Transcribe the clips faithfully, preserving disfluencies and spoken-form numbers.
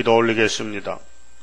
기도 올리겠습니다.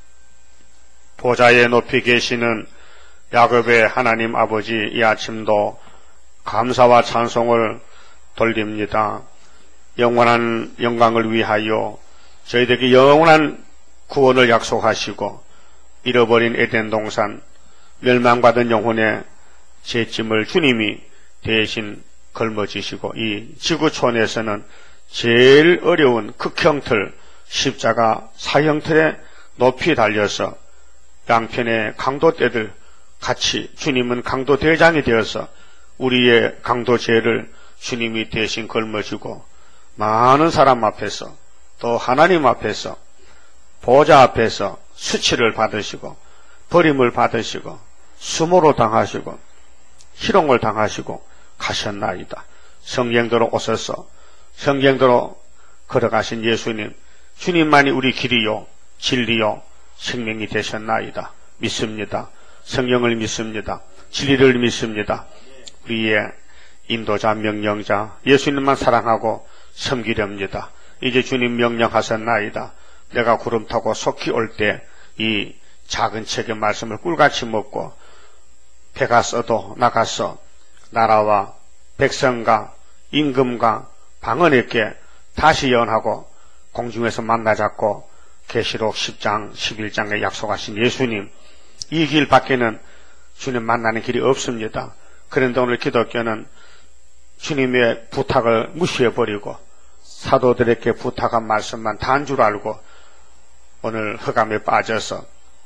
보좌에 높이 계시는 야곱의 하나님 아버지, 이 아침도 감사와 찬송을 돌립니다. 영원한 영광을 위하여 저희들에게 영원한 구원을 약속하시고 잃어버린 에덴 동산, 멸망받은 영혼의 죄짐을 주님이 대신 걸머지시고 이 지구촌에서는 제일 어려운 극형틀 십자가 사형틀에 높이 달려서 양편의 강도떼들 같이 주님은 강도 대장이 되어서 우리의 강도 죄를 주님이 대신 걸머지고 많은 사람 앞에서 또 하나님 앞에서 보좌 앞에서 수치를 받으시고 버림을 받으시고 수모로 당하시고 희롱을 당하시고 가셨나이다. 성경대로 오셔서 성경대로 걸어가신 예수님, 주님만이 우리 길이요 진리요 생명이 되셨나이다. 믿습니다. 성령을 믿습니다. 진리를 믿습니다. 우리의 인도자 명령자 예수님만 사랑하고 섬기렵니다. 이제 주님 명령하셨나이다. 내가 구름 타고 속히 올 때 이 작은 책의 말씀을 꿀같이 먹고 배가 써도 나가서 나라와 백성과 임금과 방언에게 다시 예언하고 공중에서 만나잡고 계시록 십 장 십일 장에 약속하신 예수님, 이 길 밖에는 주님 만나는 길이 없습니다. 그런데 오늘 기독교는 주님의 부탁을 무시해버리고 사도들에게 부탁한 말씀만 다 한 줄 알고 오늘 흑암에 빠져서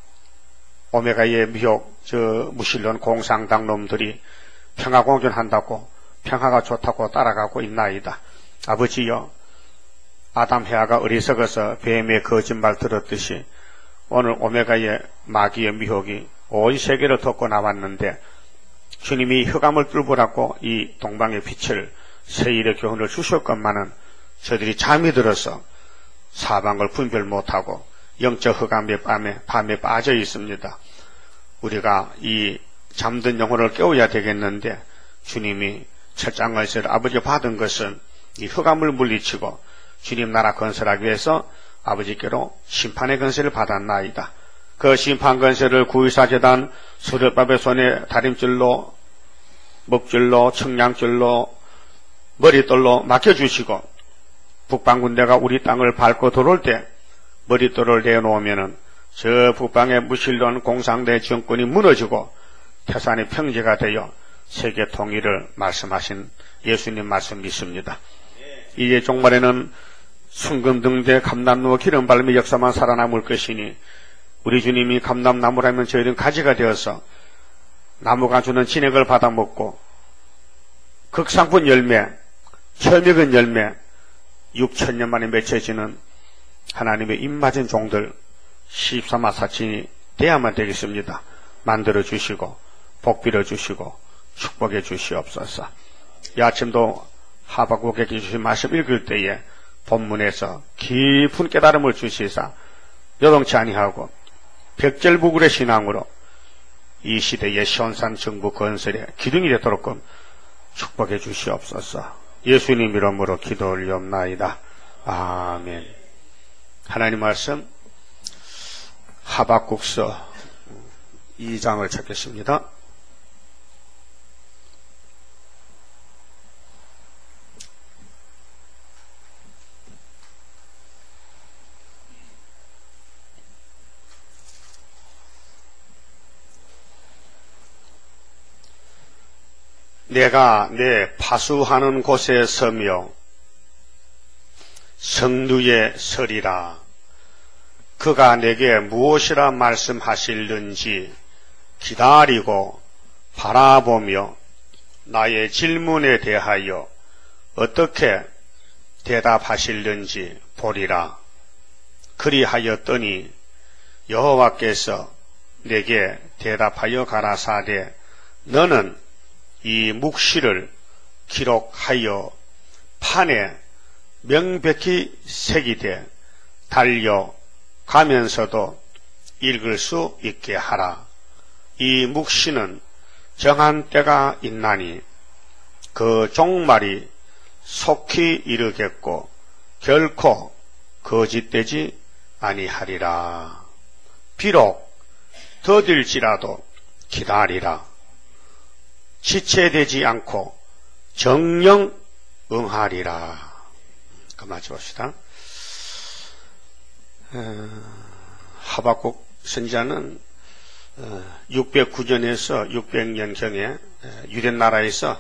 오메가의 미혹, 저 무신론 공상당 놈들이 평화공존한다고 평화가 좋다고 따라가고 있나이다. 아버지여, 아담 해아가 어리석어서 뱀의 거짓말 들었듯이 오늘 오메가의 마귀의 미혹이 온 세계를 덮고 나왔는데 주님이 흑암을 뚫고라고 이 동방의 빛을 세일의 교훈을 주셨건만은 저들이 잠이 들어서 사방을 분별 못하고 영적 흑암의 밤에, 밤에 빠져 있습니다. 우리가 이 잠든 영혼을 깨워야 되겠는데 주님이 철장 건설을 아버지 받은 것은 이 흑암을 물리치고 주님 나라 건설하기 위해서 아버지께로 심판의 건설을 받았나이다. 그 심판 건설을 구의사 재단 수렵밥의 손에 다림줄로 먹줄로 청량줄로 머릿돌로 맡겨주시고 북방군대가 우리 땅을 밟고 들어올 때 머릿돌을 내놓으면은 저 북방의 무신론 공상대 정권이 무너지고 태산이 평지가 되어 세계 통일을 말씀하신 예수님 말씀 믿습니다. 이제 종말에는 순금등대 감람나무 기름발림의 역사만 살아남을 것이니 우리 주님이 감람나무라면 저희는 가지가 되어서 나무가 주는 진액을 받아먹고 극상품 열매, 철미근 열매, 육천 년 만에 맺혀지는 하나님의 입맞은 종들 십삼화 사친이 되야만 되겠습니다. 만들어 주시고 복빌어 주시고 축복해 주시옵소서. 이 아침도 하박국에게 주신 말씀 읽을 때에 본문에서 깊은 깨달음을 주시사 요동치 아니하고 백절부굴의 신앙으로 이 시대의 시온산 정부 건설에 기둥이 되도록 축복해 주시옵소서. 예수님 이름으로 기도 올리옵나이다. 아멘. 하나님 말씀 하박국서 이 장을 찾겠습니다. 내가 내 파수하는 곳에 서며 성류에 서리라. 그가 내게 무엇이라 말씀하실는지 기다리고 바라보며 나의 질문에 대하여 어떻게 대답하실는지 보리라. 그리하였더니 여호와께서 내게 대답하여 가라사대 너는 이 묵시를 기록하여 판에 명백히 새기되 달려가면서도 읽을 수 있게 하라. 이 묵시는 정한 때가 있나니 그 종말이 속히 이르겠고 결코 거짓되지 아니하리라. 비록 더딜지라도 기다리라. 지체되지 않고 정령 응하리라. 그만 봅시다. 하박국 선지자는 육백구 년에서 육백 년경에 유대나라에서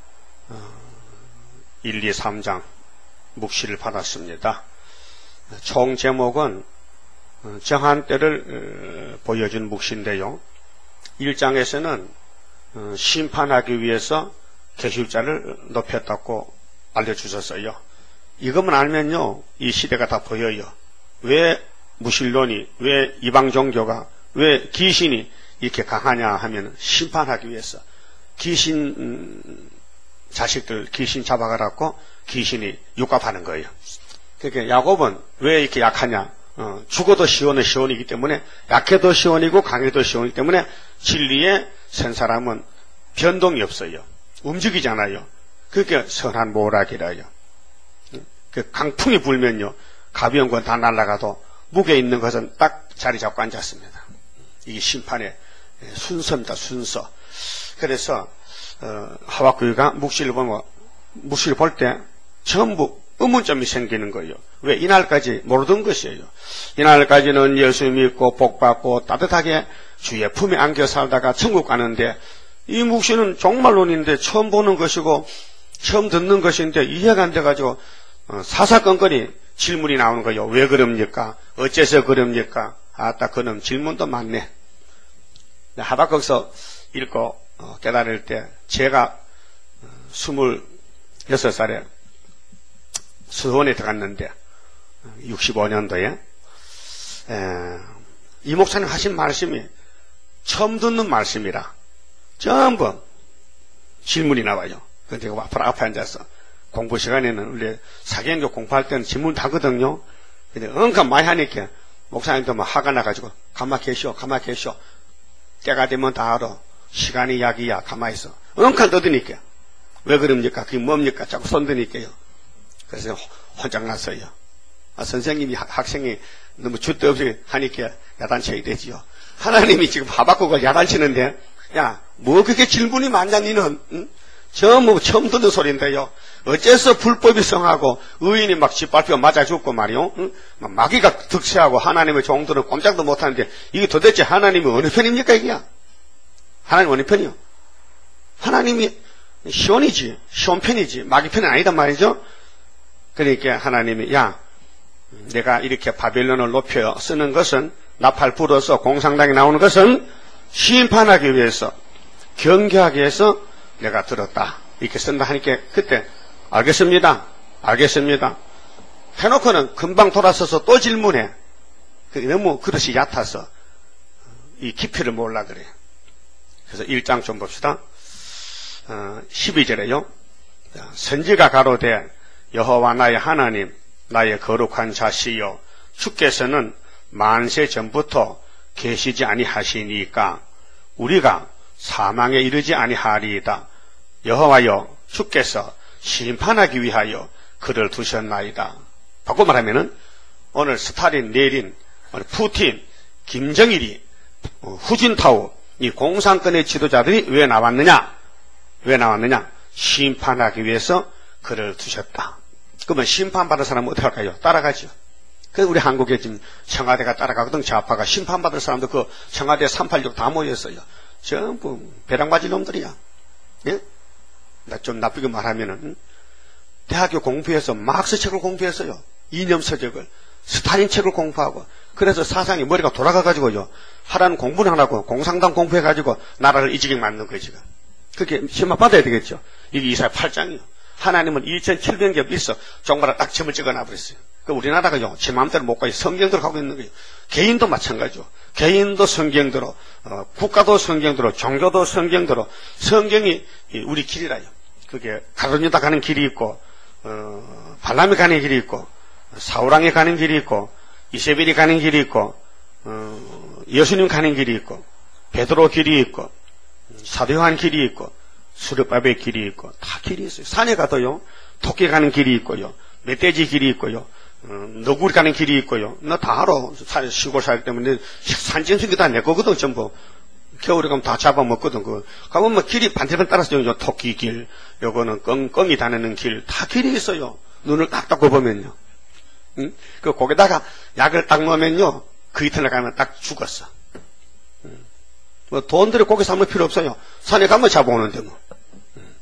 일, 이, 삼 장 묵시를 받았습니다. 총 제목은 정한 때를 보여준 묵시인데요. 일 장에서는 심판하기 위해서 계시자를 높였다고 알려주셨어요. 이것만 알면요, 이 시대가 다 보여요. 왜 무신론이, 왜 이방 종교가, 왜 귀신이 이렇게 강하냐 하면 심판하기 위해서 귀신 음, 자식들 귀신 잡아가라고 귀신이 육갑하는 거예요. 그러니까 야곱은 왜 이렇게 약하냐? 어, 죽어도 시온은 시온이기 때문에, 약해도 시온이고 강해도 시온이기 때문에 진리에 선 사람은 변동이 없어요. 움직이잖아요. 그게 선한 모락이라요. 그 강풍이 불면요, 가벼운 건 다 날아가도 무게 있는 것은 딱 자리 잡고 앉았습니다. 이게 심판의 순서입니다. 순서. 그래서 어, 하박국이가 묵시를 보면, 묵시를 볼 때 전부 의문점이 생기는 거예요. 왜? 이날까지 모르던 것이에요. 이날까지는 예수 믿고 복받고 따뜻하게 주의 품에 안겨 살다가 천국 가는데, 이 묵시는 종말론인데 처음 보는 것이고 처음 듣는 것인데 이해가 안 돼가지고 어, 사사건건이 질문이 나오는 거예요. 왜 그럽니까? 어째서 그럽니까? 아따, 그놈 질문도 많네. 하박국서 읽고 어, 깨달을 때, 제가 스물여섯 살에 수원에 들어갔는데 육십오 년도에 에, 이 목사님 하신 말씀이 처음 듣는 말씀이라 전부 질문이 나와요. 근데 제가 앞으로 앞에 앉아서 공부 시간에는 원래 사계행조 공부할 때는 질문 하거든요. 근데 언감 많이 하니까 목사님도 막 화가 나가지고 가만 계시오, 가만 계시오. 때가 되면 다 알아. 시간이 약이야. 가만히 있어. 언감 떠드니까. 왜 그럽니까? 그게 뭡니까? 자꾸 손드니까요. 그래서 혼장 났어요. 아, 선생님이 학생이 너무 줏대 없이 하니까 야단쳐야 되지요. 하나님이 지금 하박국을 야단치는데, 야, 뭐 그렇게 질문이 많냐, 니는? 응? 전부 처음 듣는 소리인데요. 어째서 불법이 성하고 의인이 막 짓밟혀 맞아 죽고 말이요. 응? 막 마귀가 득세하고 하나님의 종들은 꼼짝도 못하는데, 이게 도대체 하나님이 어느 편입니까, 이게? 하나님 어느 편이요? 하나님이 시온이지, 시온 편이지, 마귀 편은 아니단 말이죠. 그러니까 하나님이, 야, 내가 이렇게 바벨론을 높여 쓰는 것은, 나팔 불어서 공상당에 나오는 것은 심판하기 위해서, 경계하기 위해서 내가 들었다. 이렇게 쓴다 하니까 그때 알겠습니다. 알겠습니다. 해놓고는 금방 돌아서서 또 질문해. 너무 그릇이 얕아서 이 깊이를 몰라 그래. 그래서 일 장 좀 봅시다. 어, 십이 절에요. 선지가 가로되 여호와 나의 하나님, 나의 거룩한 자시여, 주께서는 만세 전부터 계시지 아니하시니까 우리가 사망에 이르지 아니하리이다. 여호와여, 주께서 심판하기 위하여 그를 두셨나이다. 바꿔 말하면은 오늘 스탈린, 레닌, 오늘 푸틴, 김정일이, 후진타오, 이 공산권의 지도자들이 왜 나왔느냐? 왜 나왔느냐? 심판하기 위해서 그를 두셨다. 그러면 심판받을 사람은 어떻게 할까요? 따라가죠. 그래서 우리 한국에 지금 청와대가 따라가거든. 좌파가 심판받을 사람도 그 청와대 삼팔육 다 모였어요. 전부 배랑맞을 놈들이야. 예? 나 좀 나쁘게 말하면은, 응? 대학교 공부해서 막스 책을 공부했어요. 이념 서적을. 스탈린 책을 공부하고. 그래서 사상이 머리가 돌아가가지고요. 하라는 공부는 안 하고 공산당 공부해가지고 나라를 이지게 만든 거예요, 지금. 그렇게 시험 받아야 되겠죠. 이게 이사야 팔 장이요. 하나님은 이천칠백 개 있어. 종마다 딱 점을 찍어 놔버렸어요. 그 우리나라가요, 제 마음대로 못 가요. 성경대로 가고 있는 거예요. 개인도 마찬가지죠. 개인도 성경대로, 어, 국가도 성경대로, 종교도 성경대로, 성경이 우리 길이라요. 그게 가룟유다 가는 길이 있고, 어, 발람이 가는 길이 있고, 사우랑이 가는 길이 있고, 이세벨이 가는 길이 있고, 어, 예수님 가는 길이 있고, 베드로 길이 있고, 사도 요한 길이 있고, 수르바벨 길이 있고, 다 길이 있어요. 산에 가도요, 토끼 가는 길이 있고요, 멧돼지 길이 있고요, 어, 너구리 가는 길이 있고요. 나 다 알아. 시골 살기 때문에 산짐승이 다 내 거거든 전부. 겨울에 가면 다 잡아먹거든. 그 가면 뭐 길이 반대편 따라서 요 토끼 길, 요거는 껑 껑이 다니는 길 다 길이 있어요. 눈을 딱 닦고 보면요. 응? 그 거기다가 약을 딱 넣으면요. 그 이튿날 가면 딱 죽었어. 응. 뭐 돈 들여 고기 사면 필요 없어요. 산에 가면 잡아오는데 뭐. 응.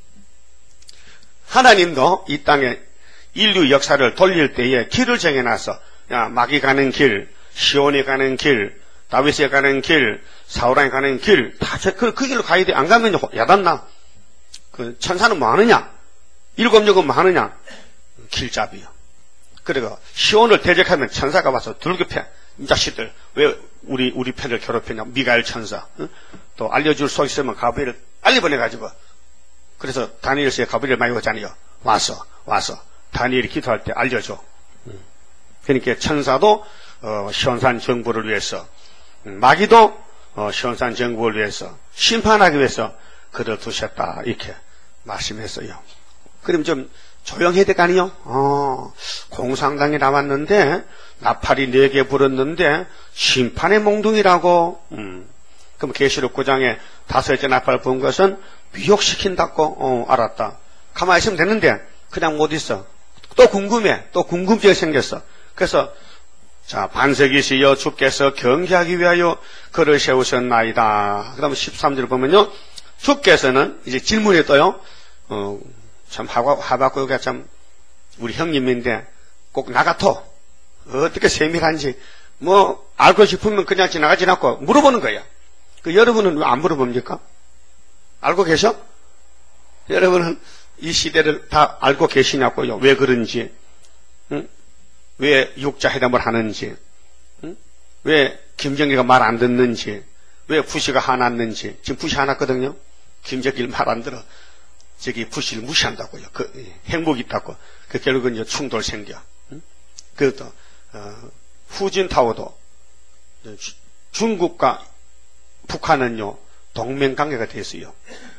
하나님도 이 땅에 인류 역사를 돌릴 때에 길을 정해놨어. 야, 마귀 가는 길, 시온이 가는 길, 다윗이 가는 길, 사울왕이 가는 길, 다 그 그 길로 가야 돼. 안 가면 야단나. 그 천사는 뭐 하느냐? 일곱 영은 뭐 하느냐? 길잡이요. 그리고 시온을 대적하면 천사가 와서 둘게 패. 이 자식들 왜 우리 우리 편을 괴롭히냐? 미가엘 천사. 응? 또 알려줄 수 있으면 가브리엘을 빨리 보내가지고. 그래서 다니엘서에 가브리엘 많이 오잖아요. 와서 와서 다니엘이 기도할 때 알려줘. 응. 그러니까 천사도 어, 시온산 정부를 위해서, 마귀도 어, 시온산 정부를 위해서 심판하기 위해서 그를 두셨다 이렇게 말씀했어요. 그럼 좀 조용해야 될 거 아니요? 어, 공상당이 나왔는데 나팔이 네 개 불었는데 심판의 몽둥이라고. 음. 그럼 계시록 구 장에 다섯째 나팔 본 것은 미혹시킨다고. 어, 알았다. 가만히 있으면 되는데 그냥 못 있어. 또 궁금해. 또 궁금증이 생겼어. 그래서 자, 반석이시여 주께서 경계하기 위하여 그를 세우셨나이다. 그 다음에 십삼 절 보면요. 주께서는 이제 질문이 떠요. 어, 참 하박국가 참 우리 형님인데 꼭 나 같아. 어떻게 세밀한지 뭐 알고 싶으면 그냥 지나가지 않고 물어보는 거야. 그 여러분은 왜 안 물어봅니까? 알고 계셔? 여러분은 이 시대를 다 알고 계시냐고요. 왜 그런지, 응? 왜 육자 회담을 하는지, 응? 왜 김정일가 말 안 듣는지, 왜 부시가 화났는지. 지금 부시 화났거든요. 김정일 말 안 들어. 저기 부시를 무시한다고요. 그 행복이 있다고. 그 결국은 이제 충돌 생겨. 응? 그것도 어, 후진타오도 중국과 북한은요 동맹 관계가 돼 있어요.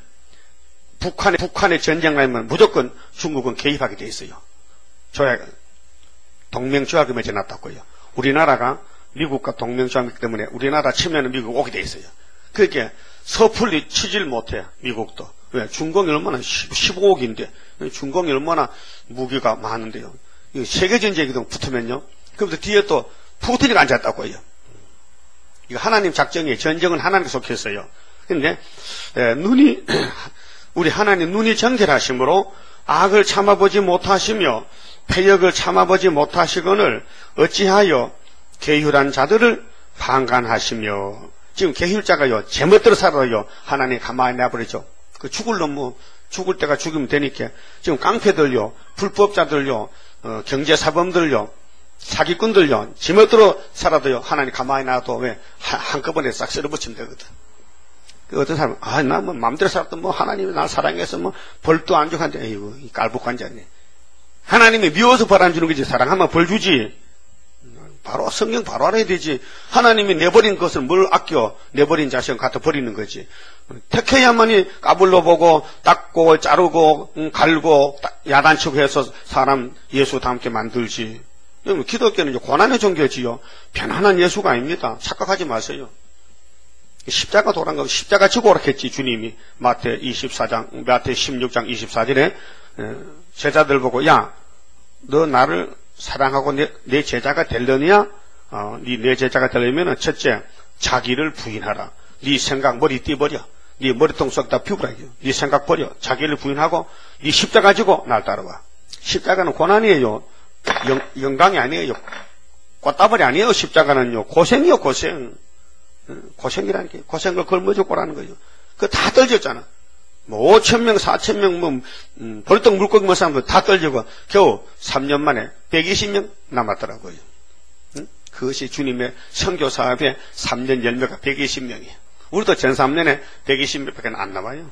북한에 북한에 전쟁 나면 무조건 중국은 개입하게 돼 있어요. 조약 동맹 조약을 맺어놨다고요. 우리나라가 미국과 동맹 조약이기 때문에 우리나라 치면은 미국 오게 돼 있어요. 그렇게 섣불리 치질 못해 미국도. 왜? 중공이 얼마나 십오억인데 중공이 얼마나 무기가 많은데요. 세계전쟁이 붙으면요. 그러면서 뒤에 또 푸틴이 앉았다고요. 이거 하나님 작정이에요. 전쟁은 하나님께 속했어요. 그런데 눈이 우리 하나님 눈이 정결하심으로 악을 참아보지 못하시며 패역을 참아보지 못하시거늘 어찌하여 계율한 자들을 방관하시며. 지금 계율자가요 제멋대로 살아요. 하나님 가만히 놔버리죠. 그 죽을 놈 뭐 죽을 때가 죽으면 되니까 지금 깡패들요 불법자들요 어, 경제사범들요 사기꾼들요 제멋대로 살아도요 하나님 가만히 놔도 왜 한, 한꺼번에 싹 쓸어붙이면 되거든. 그 어떤 사람은 아 나 뭐 마음대로 살았던 뭐 하나님이 날 사랑해서 뭐 벌도 안 주고 한데 에이구 이 깔복관자네. 하나님이 미워서 벌 안 주는 거지. 사랑하면 벌 주지. 바로 성경 바로 알아야 되지. 하나님이 내버린 것을 뭘 아껴. 내버린 자식은 갖다 버리는 거지. 택해야만이 까불러 보고 닦고 자르고 음, 갈고 야단치고 해서 사람 예수 닮게 만들지. 기독교는 고난의 종교지요. 편안한 예수가 아닙니다. 착각하지 마세요. 십자가 도란 거 십자가 지고 오락했지 주님이. 마태 이십사 장 마태 십육 장 이십사 절에 제자들 보고 야 너 나를 사랑하고 내, 내 제자가 되려냐? 어, 네 내 제자가 되려면 첫째 자기를 부인하라. 네 생각 머리 띄버려. 네 머리통 썩다 피우라. 네 생각 버려. 자기를 부인하고 네 십자가 가지고 날 따라와. 십자가는 고난이에요. 영, 영광이 아니에요. 꽃다발이 아니에요. 십자가는요 고생이요 고생. 고생이라는 게 고생을 걸머쥐고라는 거죠. 그거 다 떨어졌잖아. 뭐 오천 명, 사천 명, 뭐 음, 벌떡 물고기 먹은 사람들 다 떨어지고 겨우 삼 년 만에 백이십 명 남았더라고요. 응? 그것이 주님의 선교 사업의 삼 년 열매가 백이십 명이에요. 우리도 전 삼 년에 백이십 명밖에 안 남아요.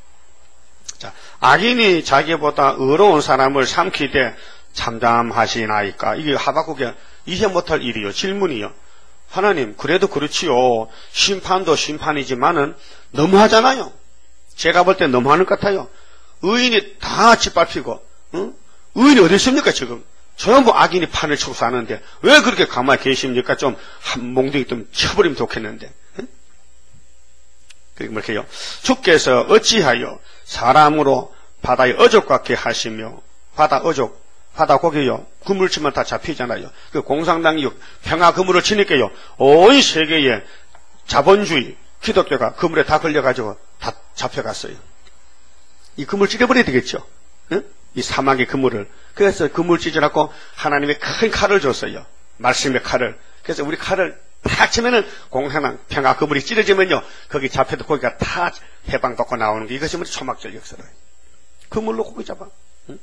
자, 악인이 자기보다 의로운 사람을 삼키되 참담하시나이까. 이게 하박국에 이해 못할 일이요. 질문이요. 하나님, 그래도 그렇지요. 심판도 심판이지만은 너무하잖아요. 제가 볼 때 너무하는 것 같아요. 의인이 다 짓밟히고, 응? 의인이 어디 있습니까, 지금? 전부 악인이 판을 치고 사는데 왜 그렇게 가만히 계십니까? 좀 한 몽둥이 좀 쳐버리면 좋겠는데. 응? 그게 뭐게요? 주께서 어찌하여 사람으로 바다의 어족 같게 하시며, 바다 어족, 바다 고기요, 그물 치면 다 잡히잖아요. 그 공산당이 평화 그물을 치니까요, 온 세계에 자본주의, 기독교가 그물에 다 걸려가지고 다 잡혀갔어요. 이 그물 찢어버려야 되겠죠. 응? 이 사막의 그물을. 그래서 그물 찢어갖고 하나님의 큰 칼을 줬어요. 말씀의 칼을. 그래서 우리 칼을 탁 치면은 공산당 평화 그물이 찢어지면요, 거기 잡혀도 고기가 다 해방받고 나오는 게 이것이 뭐지? 초막절 역사로요. 그물로 고기 잡아. 응?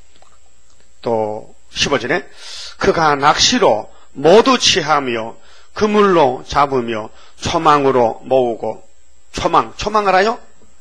또 십오 절에 그가 낚시로 모두 취하며 그물로 잡으며 초망으로 모으고. 초망, 초망 알아요?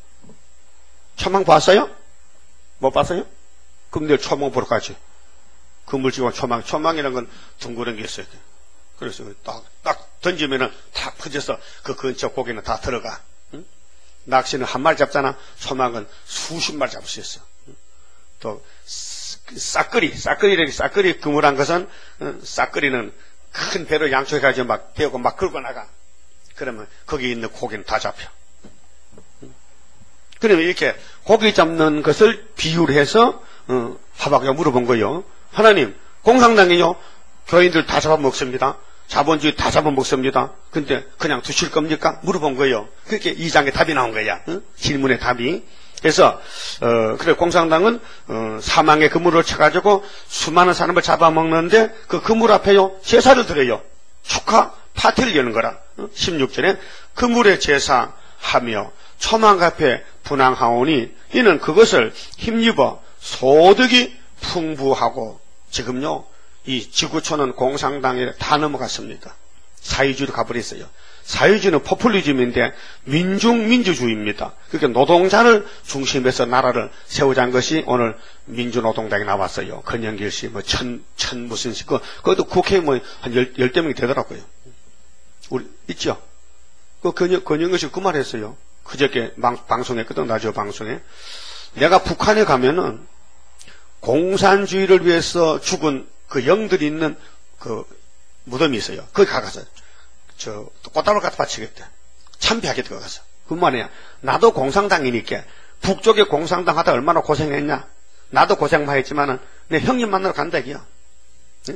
초망 봤어요? 못 봤어요? 그럼 내일 초망 보러 가지. 그물 지고 초망, 초망이라는 건 둥그런 게 있어야 돼. 그래서 딱, 딱 던지면은 탁 퍼져서 그 근처 고기는 다 들어가. 응? 낚시는 한 마리 잡잖아. 초망은 수십 마리 잡을 수 있어. 응? 또 싹거리, 싹거리라는 싹거리 그물한 것은, 응? 싹거리는 큰 배로 양쪽해가지고 막 대고 막 끌고 나가. 그러면 거기 있는 고기는 다 잡혀. 응? 그러면 이렇게 고기 잡는 것을 비유를 해서 어, 하박국이 물어본 거예요. 하나님, 공산당이요, 교인들 다 잡아먹습니다. 자본주의 다 잡아먹습니다. 근데 그냥 두실 겁니까? 물어본 거예요. 그렇게 이 장에 답이 나온 거야. 응? 질문의 답이. 그래서 어, 그래 공산당은 어, 사망의 그물을 쳐가지고 수많은 사람을 잡아먹는데 그 그물 앞에요 제사를 드려요. 축하 파티를 여는 거라. 어? 십육 절에 그물에 제사하며 초망 앞에 분향하오니 이는 그것을 힘입어 소득이 풍부하고. 지금요 이 지구촌은 공산당에 다 넘어갔습니다. 사회주의로 가버렸어요. 사회주의는 포퓰리즘인데 민중민주주의입니다. 그러니까 노동자를 중심해서 나라를 세우자는 것이 오늘 민주노동당에 나왔어요. 건영길 씨, 뭐 천, 천 무슨 씨, 그, 그것도 국회에 뭐 한 열, 열대 명이 되더라고요. 우리, 있죠? 그 건영, 건영길 씨 그 말 했어요. 그저께 방, 방송했거든, 라디오 방송에. 내가 북한에 가면은 공산주의를 위해서 죽은 그 영들이 있는 그 무덤이 있어요. 거기 가서 저 꽃다발 갖다 바치겠대. 참배하겠다 가서. 그 말이야. 나도 공산당이니까 북쪽에 공산당 하다 얼마나 고생했냐. 나도 고생만 했지만은 내 형님 만나러 간다 이기야. 네?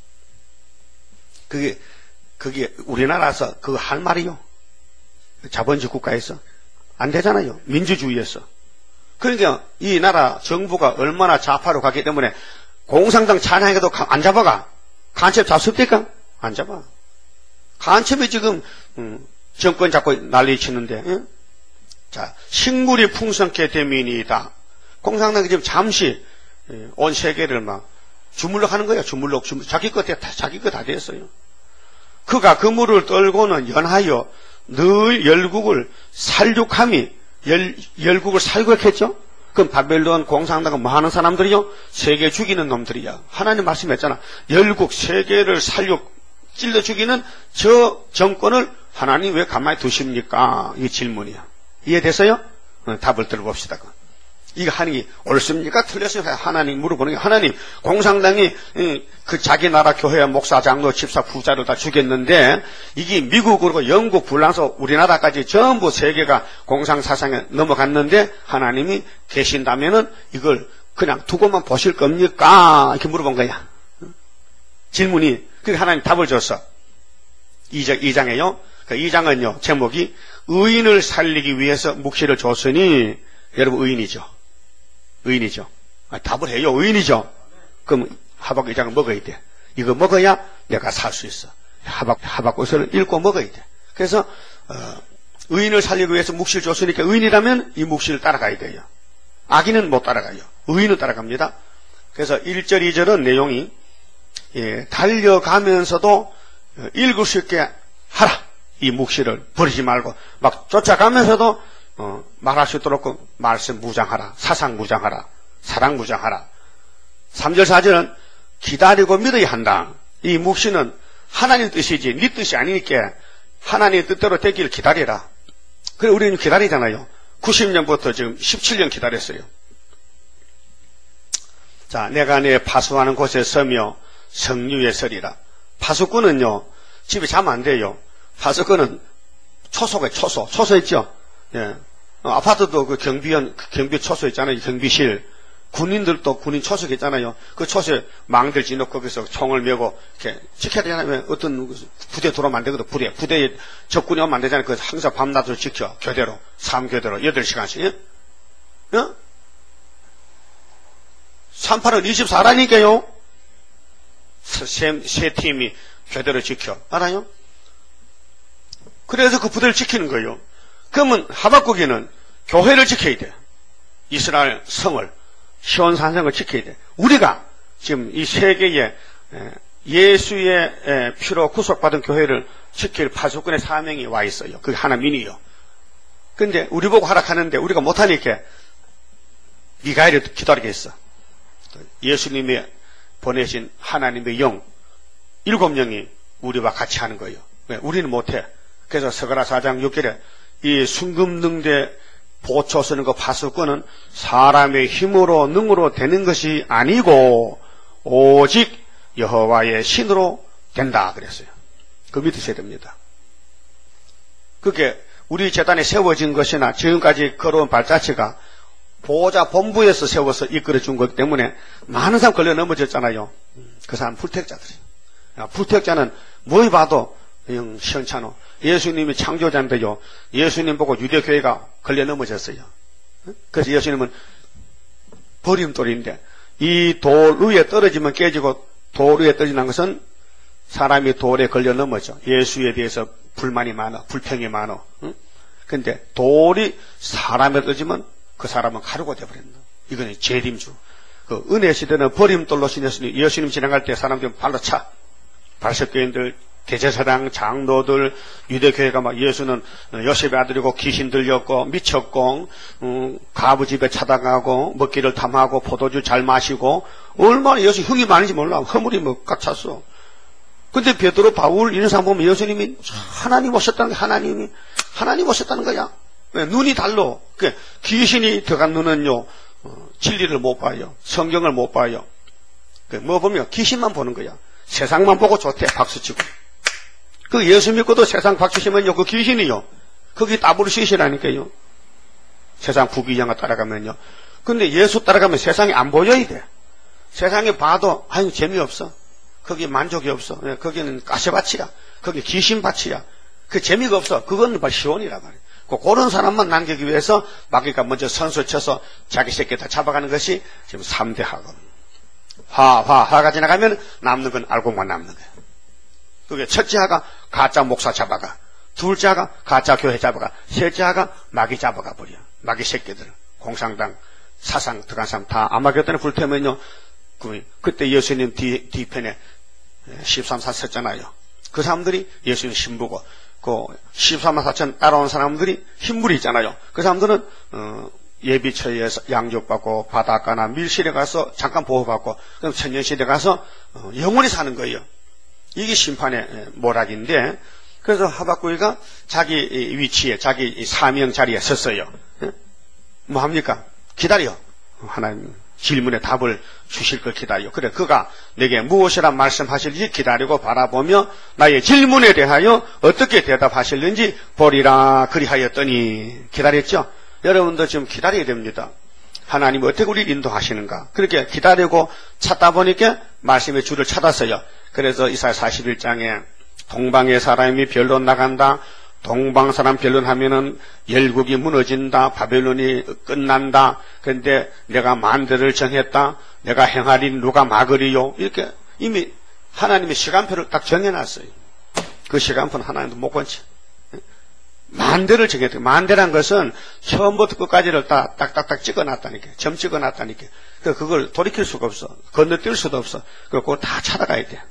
그게 그게 우리나라에서 그거 할 말이요. 자본주의 국가에서 안 되잖아요. 민주주의에서. 그러니까 이 나라 정부가 얼마나 좌파로 가기 때문에 공산당 찬양해도 안 잡아가. 간첩 잡습니까? 안 잡아. 간첩이 지금 음, 정권 잡고 난리 치는데. 응? 자, 식물이 풍성케 됨이니이다. 공산당이 지금 잠시 온 세계를 막 주물럭 하는 거야. 주물럭, 주물럭. 자기 것 다 자기 것 다 됐어요. 그가 그물을 떨고는 연하여 늘 열국을 살육함이 열, 열국을 살육했죠? 그럼 바벨론 공산당은 뭐 하는 사람들이요? 세계 죽이는 놈들이야. 하나님 말씀했잖아. 열국, 세계를 살육, 찔러 죽이는 저 정권을 하나님 왜 가만히 두십니까? 이 질문이야. 이해됐어요? 어, 답을 들어봅시다. 이거 하는 게 옳습니까? 틀렸습니까? 하나님 물어보는 게 하나님 공산당이 그 자기 나라 교회 목사 장로 집사 부자를 다 죽였는데 이게 미국으로 영국 불랑서 우리나라까지 전부 세계가 공산 사상에 넘어갔는데 하나님이 계신다면은 이걸 그냥 두고만 보실 겁니까? 이렇게 물어본 거야. 질문이. 그 하나님 답을 줬어. 이 장에요. 그 이 장은요 제목이 의인을 살리기 위해서 묵시를 줬으니 여러분 의인이죠. 의인이죠. 아, 답을 해요. 의인이죠. 그럼 하박국 이 장을 먹어야 돼. 이거 먹어야 내가 살 수 있어. 하박, 하박국서를 읽고 먹어야 돼. 그래서 어, 의인을 살리기 위해서 묵시를 줬으니까 의인이라면 이 묵시를 따라가야 돼요. 악인은 못 따라가요. 의인은 따라갑니다. 그래서 일 절, 이 절은 내용이 예, 달려가면서도 읽을 수 있게 하라. 이 묵시를 버리지 말고 막 쫓아가면서도 어, 말할 수 있도록 말씀 무장하라. 사상 무장하라. 사랑 무장하라. 삼 절, 사 절은 기다리고 믿어야 한다. 이 묵시는 하나님 뜻이지 네 뜻이 아니니까 하나님의 뜻대로 되기를 기다리라. 그래 우리는 기다리잖아요. 구십 년부터 지금 십칠 년 기다렸어요. 자, 내가 내 파수하는 곳에 서며 성류에 서리라. 파수꾼은요, 집에 자면 안 돼요. 파수꾼은 초소가 초소. 초소 있죠? 예. 어, 아파트도 그 경비원, 그 경비 초소 있잖아요. 경비실. 군인들도 군인 초소가 있잖아요. 그 초소에 망들 지놓고 거기서 총을 메고 이렇게 지켜야 되잖아요. 어떤 부대 들어오면 안 되거든. 부대. 부대에 적군이 오면 안 되잖아요. 그 항상 밤낮을 지켜. 교대로. 삼교대로. 여덟 시간씩. 예? 어? 삼팔은 이십사라니까요. 세, 세 팀이 교대로 지켜. 알아요? 그래서 그 부대를 지키는 거예요. 그러면 하박국이는 교회를 지켜야 돼. 이스라엘 성을, 시온산성을 지켜야 돼. 우리가 지금 이 세계에 예수의 피로 구속받은 교회를 지킬 파수꾼의 사명이 와 있어요. 그게 하나님이요. 근데 우리 보고 하락하는데 우리가 못하니까 미가엘이 기다리겠어. 예수님이 보내신 하나님의 영 일곱 명이 우리와 같이 하는 거예요. 왜? 우리는 못해. 그래서 스가랴 사 장 육 절에 이 순금능대 보초 서는 그 파수꾼은 사람의 힘으로 능으로 되는 것이 아니고 오직 여호와의 신으로 된다 그랬어요. 그 믿으셔야 됩니다. 그게 우리 재단에 세워진 것이나 지금까지 걸어온 발자취가 보호자 본부에서 세워서 이끌어준 거기 때문에 많은 사람 걸려 넘어졌잖아요. 그 사람 불택자들이. 불택자는 뭘 봐도 영 시원찮어. 예수님이 창조자인데요. 예수님 보고 유대교회가 걸려 넘어졌어요. 그래서 예수님은 버림돌인데 이 돌 위에 떨어지면 깨지고 돌 위에 떨어지는 것은 사람이 돌에 걸려 넘어져. 예수에 대해서 불만이 많아. 불평이 많아. 그런데 돌이 사람에 떨어지면 그 사람은 가루가 되어버린다. 이거는 재림주. 그 은혜 시대는 버림돌로 신했으니 예수님 지나갈 때 사람들이 발로 차. 바리새교인들, 대제사장, 장로들, 유대교회가 막 예수는 요셉의 아들이고 귀신 들렸고 미쳤고 음, 가부 집에 찾아가고 먹기를 탐하고 포도주 잘 마시고 얼마나 예수 흥이 많은지 몰라. 허물이 뭐 꽉 찼어. 근데 베드로, 바울 이런 사람 보면 예수님이 하나님 오셨다는 게 하나님이 하나님 오셨다는 거야. 왜? 눈이 달라. 그 귀신이 들어간 눈은요 어, 진리를 못 봐요. 성경을 못 봐요. 그 뭐 보면 귀신만 보는 거야. 세상만 보고 좋대. 박수치고. 그 예수 믿고도 세상 박수치면요 그 귀신이요. 거기 따블시시라니까요. 세상 부귀영화 따라가면요. 근데 예수 따라가면 세상이 안 보여야 돼. 세상에 봐도 아유 재미없어. 거기 만족이 없어. 거기는 가시밭이야. 거기 귀신밭이야. 그 재미가 없어. 그건 바로 시온이라 말이야. 그런 사람만 남기기 위해서 마귀가 먼저 선수 쳐서 자기 새끼 다 잡아가는 것이 지금 삼 대 학원. 화, 화, 화가 지나가면 남는 건 알고만 남는 거야. 그게 첫째 하가 가짜 목사 잡아가. 둘째 하가 가짜 교회 잡아가. 셋째 하가 마귀 잡아가 버려. 마귀 새끼들. 공상당, 사상 들어간 사람 다 아마겟돈에 불태우면요. 그, 그때 예수님 뒤, 뒤편에 십삼 사 썼잖아요. 그 사람들이 예수님 신부고, 그 십삼만 사천 따라온 사람들이 흰물이 있잖아요. 그 사람들은 어, 예비처에 양육받고 바닷가나 밀실에 가서 잠깐 보호받고 그럼 천년시대 가서 어, 영원히 사는 거예요. 이게 심판의 모락인데 그래서 하박국이가 자기 위치에 자기 사명 자리에 섰어요. 뭐 합니까? 기다려. 하나님 질문에 답을 주실 걸 기다려. 그래 그가 내게 무엇이라 말씀하실지 기다리고 바라보며 나의 질문에 대하여 어떻게 대답하실는지 보리라 그리하였더니 기다렸죠. 여러분도 지금 기다려야 됩니다. 하나님이 어떻게 우리를 인도하시는가. 그렇게 기다리고 찾다 보니까 말씀의 줄을 찾았어요. 그래서 이사야 사십일 장에 동방의 사람이 변론 나간다. 동방 사람 변론하면은 열국이 무너진다. 바벨론이 끝난다. 그런데 내가 만대를 정했다. 내가 행하리 누가 막으리요. 이렇게 이미 하나님의 시간표를 딱 정해놨어요. 그 시간표는 하나님도 못 건치. 만대를 정했다. 만대란 것은 처음부터 끝까지를 다 딱딱딱 찍어놨다니까. 점 찍어놨다니까. 그걸 돌이킬 수가 없어. 건너뛸 수도 없어. 그걸 다 찾아가야 돼.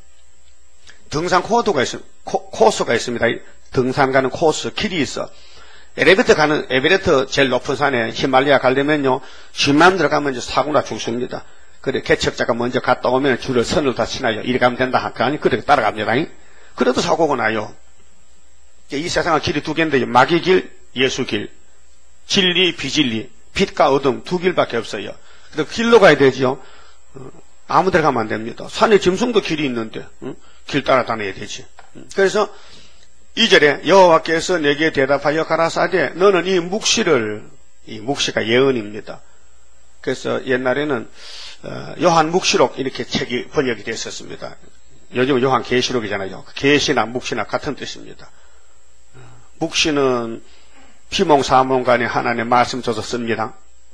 등산 코드가 있습니다. 코, 코스가 있습니다. 등산 가는 코스, 길이 있어. 에레베이터 가는, 에베레스트 제일 높은 산에 히말라야 가려면요, 쥐만 들어가면 이제 사고나 죽습니다. 그래, 개척자가 먼저 갔다 오면 줄을 선을 다 치나요. 이리 가면 된다. 아니, 그렇게 따라갑니다. 그래도 사고가 나요. 이 세상은 길이 두 개인데, 마귀 길, 예수 길. 진리, 비진리. 빛과 어둠 두 길밖에 없어요. 그래서 길로 가야 되죠. 아무 데나 가면 안 됩니다. 산에 짐승도 길이 있는데 길 따라 다녀야 되지. 그래서 이 절에 여호와께서 내게 대답하여 가라사대 너는 이 묵시를, 이 묵시가 예언입니다. 그래서 옛날에는 요한 묵시록 이렇게 책이 번역이 됐었습니다. 요즘은 요한 계시록이잖아요. 계시나 묵시나 같은 뜻입니다. 묵시는 피몽사몽간에 하나님의 말씀 줘서 씁니다.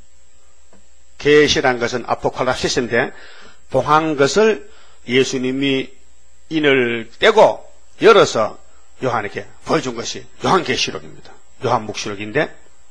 계시란 것은 아포칼립시스인데 봉한 것을 예수님이 인을 떼고 열어서 요한에게 보여준 것이 요한계시록입니다. 요한묵시록인데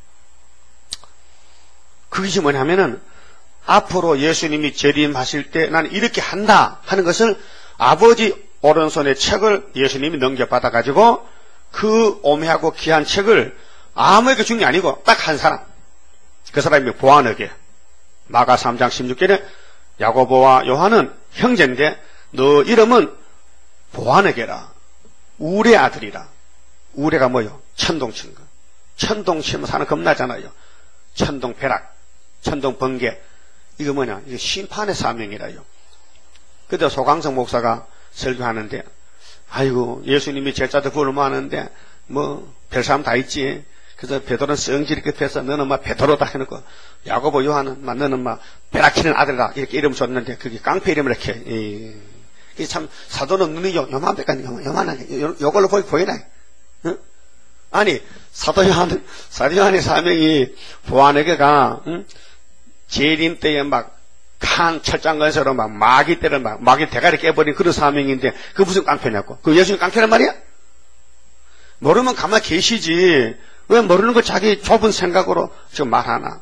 그것이 뭐냐면은 앞으로 예수님이 재림하실 때 나는 이렇게 한다 하는 것을 아버지 오른손에 책을 예수님이 넘겨받아가지고 그 오묘하고 귀한 책을 아무에게 준 게 아니고 딱 한 사람, 그 사람이 보아너게. 마가 삼 장 십육 절에 야고보와 요한은 형제인데 너 이름은 보아너게라. 우레 아들이라. 우레가 뭐요? 천둥 친 거. 천둥 치면 사는 겁나잖아요. 천둥 벼락, 천둥 번개. 이거 뭐냐? 이거 심판의 사명이라요. 그때 소강성 목사가 설교하는데, 아이고 예수님이 제자들 부르면 하는데 뭐 별 사람 다 있지. 그래서 베드로는 성질 급해서 너는 막 베드로다 해놓고 야고보 요한은 막 너는 막 벼락치는 아들이다 이렇게 이름 줬는데 그게 깡패 이름을 이렇게. 이, 이게 참 사도는 눈이 요, 요만하니까 요만하게 요, 요걸로 보이, 보이나? 응? 아니 사도 요한 사도 요한의 사명이 보아너게가 응? 재림 때에 막 칸 철장건설로 막 마귀 때를 막 마귀 대가리 깨버린 그런 사명인데 그 무슨 깡패냐고. 그 예수님 깡패란 말이야? 모르면 가만히 계시지. 왜 모르는 거 자기 좁은 생각으로 지금 말하나.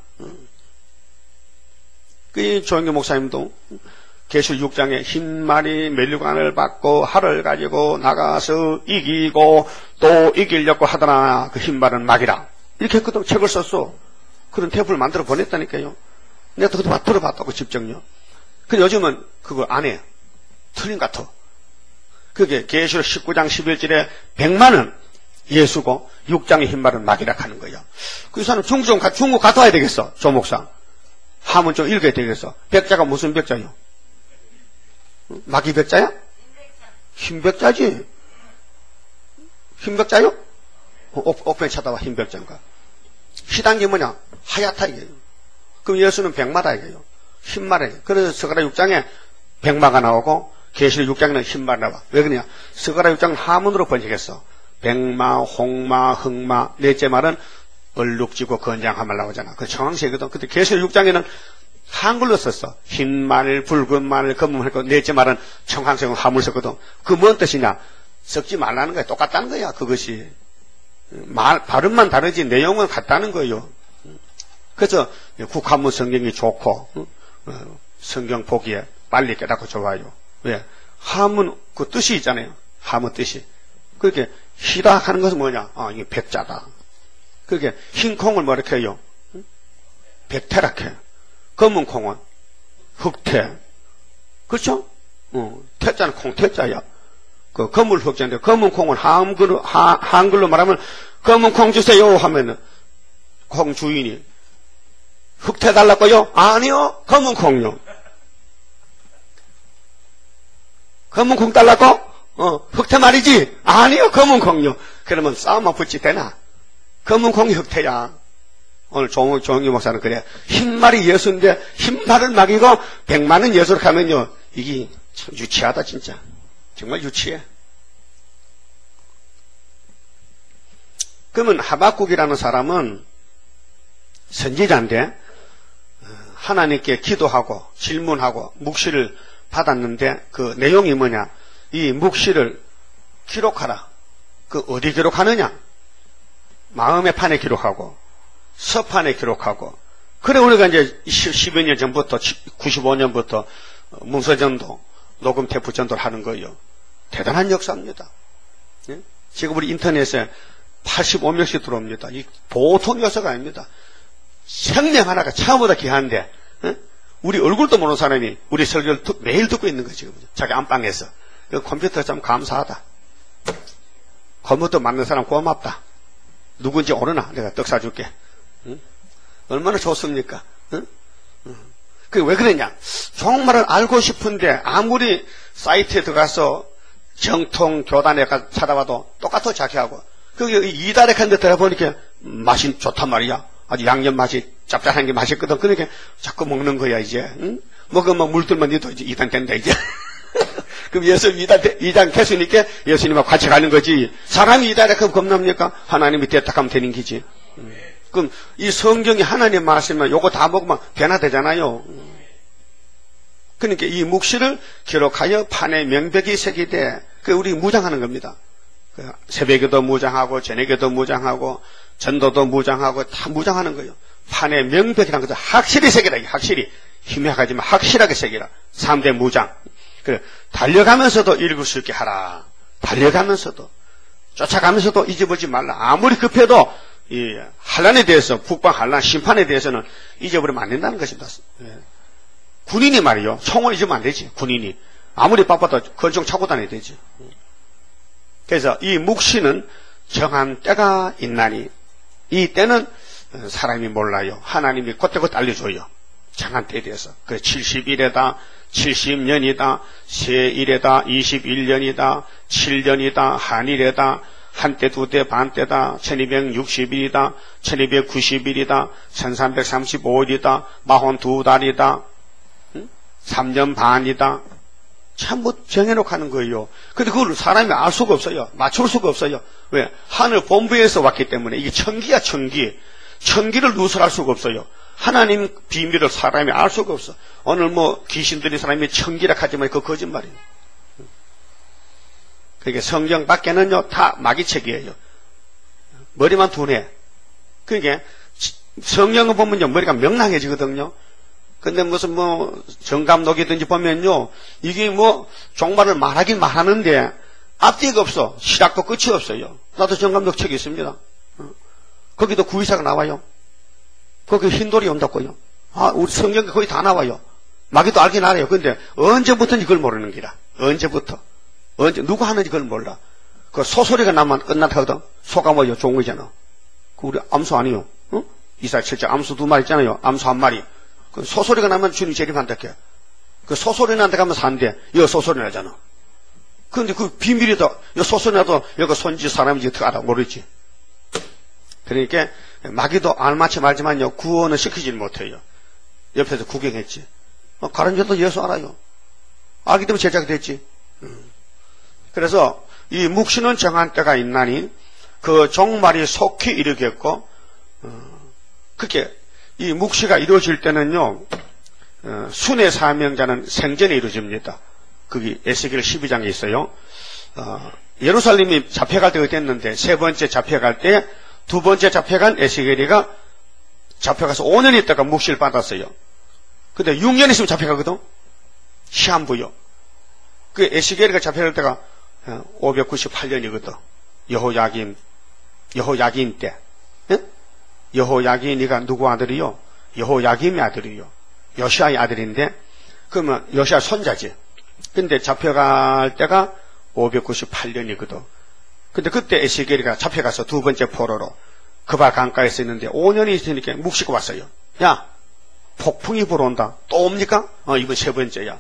그 조영규 목사님도 계시록 육 장에 흰 말이 면류관을 받고 활을 가지고 나가서 이기고 또 이기려고 하더나 그 흰 말은 마귀라. 이렇게 했거든. 책을 썼어. 그런 테이프를 만들어 보냈다니까요. 내가 또 그것도 들어봤다고 직접요. 근데 요즘은 그거 안 해요. 틀린 것 같아. 그게 계시록 십구 장 십일 절에 백만은 예수고 육 장의 흰말은 마귀라 하는 거예요. 그 사람 중국 좀 가, 중국 갔다 와야 되겠어. 조 목사. 하면 좀 읽어야 되겠어. 백자가 무슨 백자요? 마귀 백자야? 흰 백자지. 흰 백자요? 옥변 찾아와 흰 백자인가. 희단 게 뭐냐? 하얗다 이게요. 그럼 예수는 백마다 이게요. 흰말이에요. 그래서 스가랴 육 장에 백마가 나오고 계시록 육 장에는 흰말 나와. 왜 그러냐? 스가랴 육 장은 하문으로 번역했어. 백마, 홍마, 흑마, 넷째 말은 얼룩지고 건장한 말 나오잖아. 그 정황시거든. 근데 계시록 육 장에는 한글로 썼어. 흰말, 붉은 말, 검은 말, 넷째 말은 청황색으로 화물 썼거든. 그 뭔 뜻이냐? 섞지 말라는 거야. 똑같다는 거야. 그것이. 말, 발음만 다르지 내용은 같다는 거예요. 그래서 국한문 성경이 좋고 성경 보기에 빨리 깨닫고 좋아요. 왜? 하문 그 뜻이 있잖아요. 하문 뜻이. 그렇게 희다 하는 것은 뭐냐? 아, 이게 백자다. 그렇게 흰 콩을 뭐 이렇게 해요? 백태라케. 검은 콩은 흑태. 그렇죠? 어, 태자는 콩태자야. 그 검은 흑자인데 검은 콩은 한글로, 하, 한글로 말하면 검은 콩 주세요 하면은 콩 주인이 흑태 달라고요? 아니요. 검은 콩요. 검은 콩 달라고? 어, 흑태 말이지? 아니요. 검은 콩요. 그러면 싸움만 붙지 되나? 검은 콩이 흑태야. 오늘 조, 조영규 목사는 그래. 흰말이 예수인데 흰말은 막이고 백만은 예수로 가면요. 이게 참 유치하다 진짜. 정말 유치해. 그러면 하박국이라는 사람은 선지자인데 하나님께 기도하고 질문하고 묵시를 받았는데 그 내용이 뭐냐? 이 묵시를 기록하라. 그 어디 기록하느냐? 마음의 판에 기록하고 서판에 기록하고. 그래 우리가 이제 십여 년 전부터 구십오 년부터 문서전도 녹음 테이프 전도를 하는 거예요. 대단한 역사입니다. 예? 지금 우리 인터넷에 팔십오 명씩 들어옵니다. 이 보통 역사가 아닙니다. 생명 하나가 처음보다 귀한데 어? 우리 얼굴도 모르는 사람이 우리 설교를 듣, 매일 듣고 있는 거지. 자기 안방에서. 그 컴퓨터 참 감사하다. 컴퓨터 만든 사람 고맙다. 누군지 모르나 내가 떡 사줄게. 응? 얼마나 좋습니까? 응? 응. 그게 왜 그러냐? 종말을 알고 싶은데 아무리 사이트에 들어가서 정통 교단에 가 찾아봐도 똑같아 자기하고. 거기 이달에 간 데 들어보니까 맛이 좋단 말이야. 아주 양념 맛이 짭짤한 게 맛있거든. 그러니까 자꾸 먹는 거야 이제. 응? 먹으면 물들면 니도 이제 이단 된다 이제. 그럼 예수 이단 이단 됐으니까 예수님하고 같이 가는 거지. 사람이 이단에 가면 겁납니까? 하나님이 됐다 하면 되는 기지. 응. 그럼 이 성경이 하나님 말씀이면 요거 다 먹으면 되나 되잖아요. 그러니까 이 묵시를 기록하여 판에 명백이 새기되 그 우리 무장하는 겁니다. 새벽에도 무장하고 저녁에도 무장하고 전도도 무장하고 다 무장하는 거예요. 판에 명백이라는 것은 확실히 새기라. 확실히 희미하지만 확실하게 새기라. 삼 대 무장. 그래 달려가면서도 읽을 수 있게 하라. 달려가면서도 쫓아가면서도 잊어버리지 말라. 아무리 급해도 이 환란에 대해서 북방 환란 심판에 대해서는 잊어버리면 안 된다는 것입니다. 예. 군인이 말이요 총을 잊으면 안 되지. 군인이 아무리 바빠도 권총 차고 다녀야 되지. 그래서 이 묵시는 정한 때가 있나니 이 때는 사람이 몰라요. 하나님이 그때그때 알려줘요. 정한 때에 대해서. 그 칠십 일에다 칠십 년이다 세일에다 이십일 년이다 칠 년이다 한일에다 한때 두때 반때다 천이백육십 일이다 천이백구십 일이다 천삼백삼십오 일이다 마흔두 달이다 응? 삼 년 반이다. 참 뭐 정해놓고 하는 거예요. 근데 그걸 사람이 알 수가 없어요. 맞출 수가 없어요. 왜? 하늘 본부에서 왔기 때문에 이게 천기야 천기. 천기를 누설할 수가 없어요. 하나님 비밀을 사람이 알 수가 없어. 오늘 뭐 귀신들이 사람이 천기라 하지만 그거 거짓말이에요. 그러니까 성경 밖에는요 다 마귀책이에요. 머리만 두네. 그러니까 성경을 보면요 머리가 명랑해지거든요. 근데 무슨 뭐 정감록이든지 보면요 이게 뭐 종말을 말하긴 말하는데 앞뒤가 없어. 시작도 끝이 없어요. 나도 정감록 책이 있습니다. 거기도 구의사가 나와요. 거기 흰돌이 온다고요. 아 우리 성경에 거의 다 나와요. 마귀도 알긴 알아요. 근데 언제부터인지 그걸 모르는 기라. 언제부터 언제 누구 하는지 그걸 몰라. 그 소소리가 나면 끝났다 하거든. 소가 뭐요 좋은 거잖아. 그 우리 암소 아니요. 어? 이사야 칠 장 암소 두 마리 있잖아요. 암소 한 마리. 그 소소리가 나면 주님 재림한다 해. 그 소소리 난데 가면 산대. 이거 소소리 나잖아. 근데 그 비밀이다. 이 소소리 나도 여기 손지 사람인지 어떻게 알아 모르지. 그러니까 마귀도 알맞지 말지만요 구원을 시키질 못해요. 옆에서 구경했지. 어, 가른 자도 예수 알아요. 알기 때문에 제자가 됐지. 음. 그래서 이 묵시는 정한 때가 있나니 그 종말이 속히 이르겠고 어, 그렇게 이 묵시가 이루어질 때는요 어, 순의 사명자는 생전에 이루어집니다. 거기 에스겔 십이 장에 있어요. 어, 예루살렘이 잡혀갈 때가 됐는데 세 번째 잡혀갈 때 두 번째 잡혀간 에스겔이가 잡혀가서 오 년 있다가 묵시를 받았어요. 근데 육 년 있으면 잡혀가거든. 시한부요. 그 에스겔이가 잡혀갈 때가 오백구십팔 년이거든. 여호야긴 여호야긴 때. 예? 여호야긴이가 누구 아들이요? 여호야김의 아들이요. 요시아의 아들인데 그러면 요시아 손자지. 근데 잡혀갈 때가 오백구십팔 년이거든. 근데 그때 에스겔이가 잡혀가서 두 번째 포로로 그발 강가에 있었는데 오 년이 있으니까 묵시고 왔어요. 야 폭풍이 불어온다. 또 옵니까? 어 이번 세 번째야.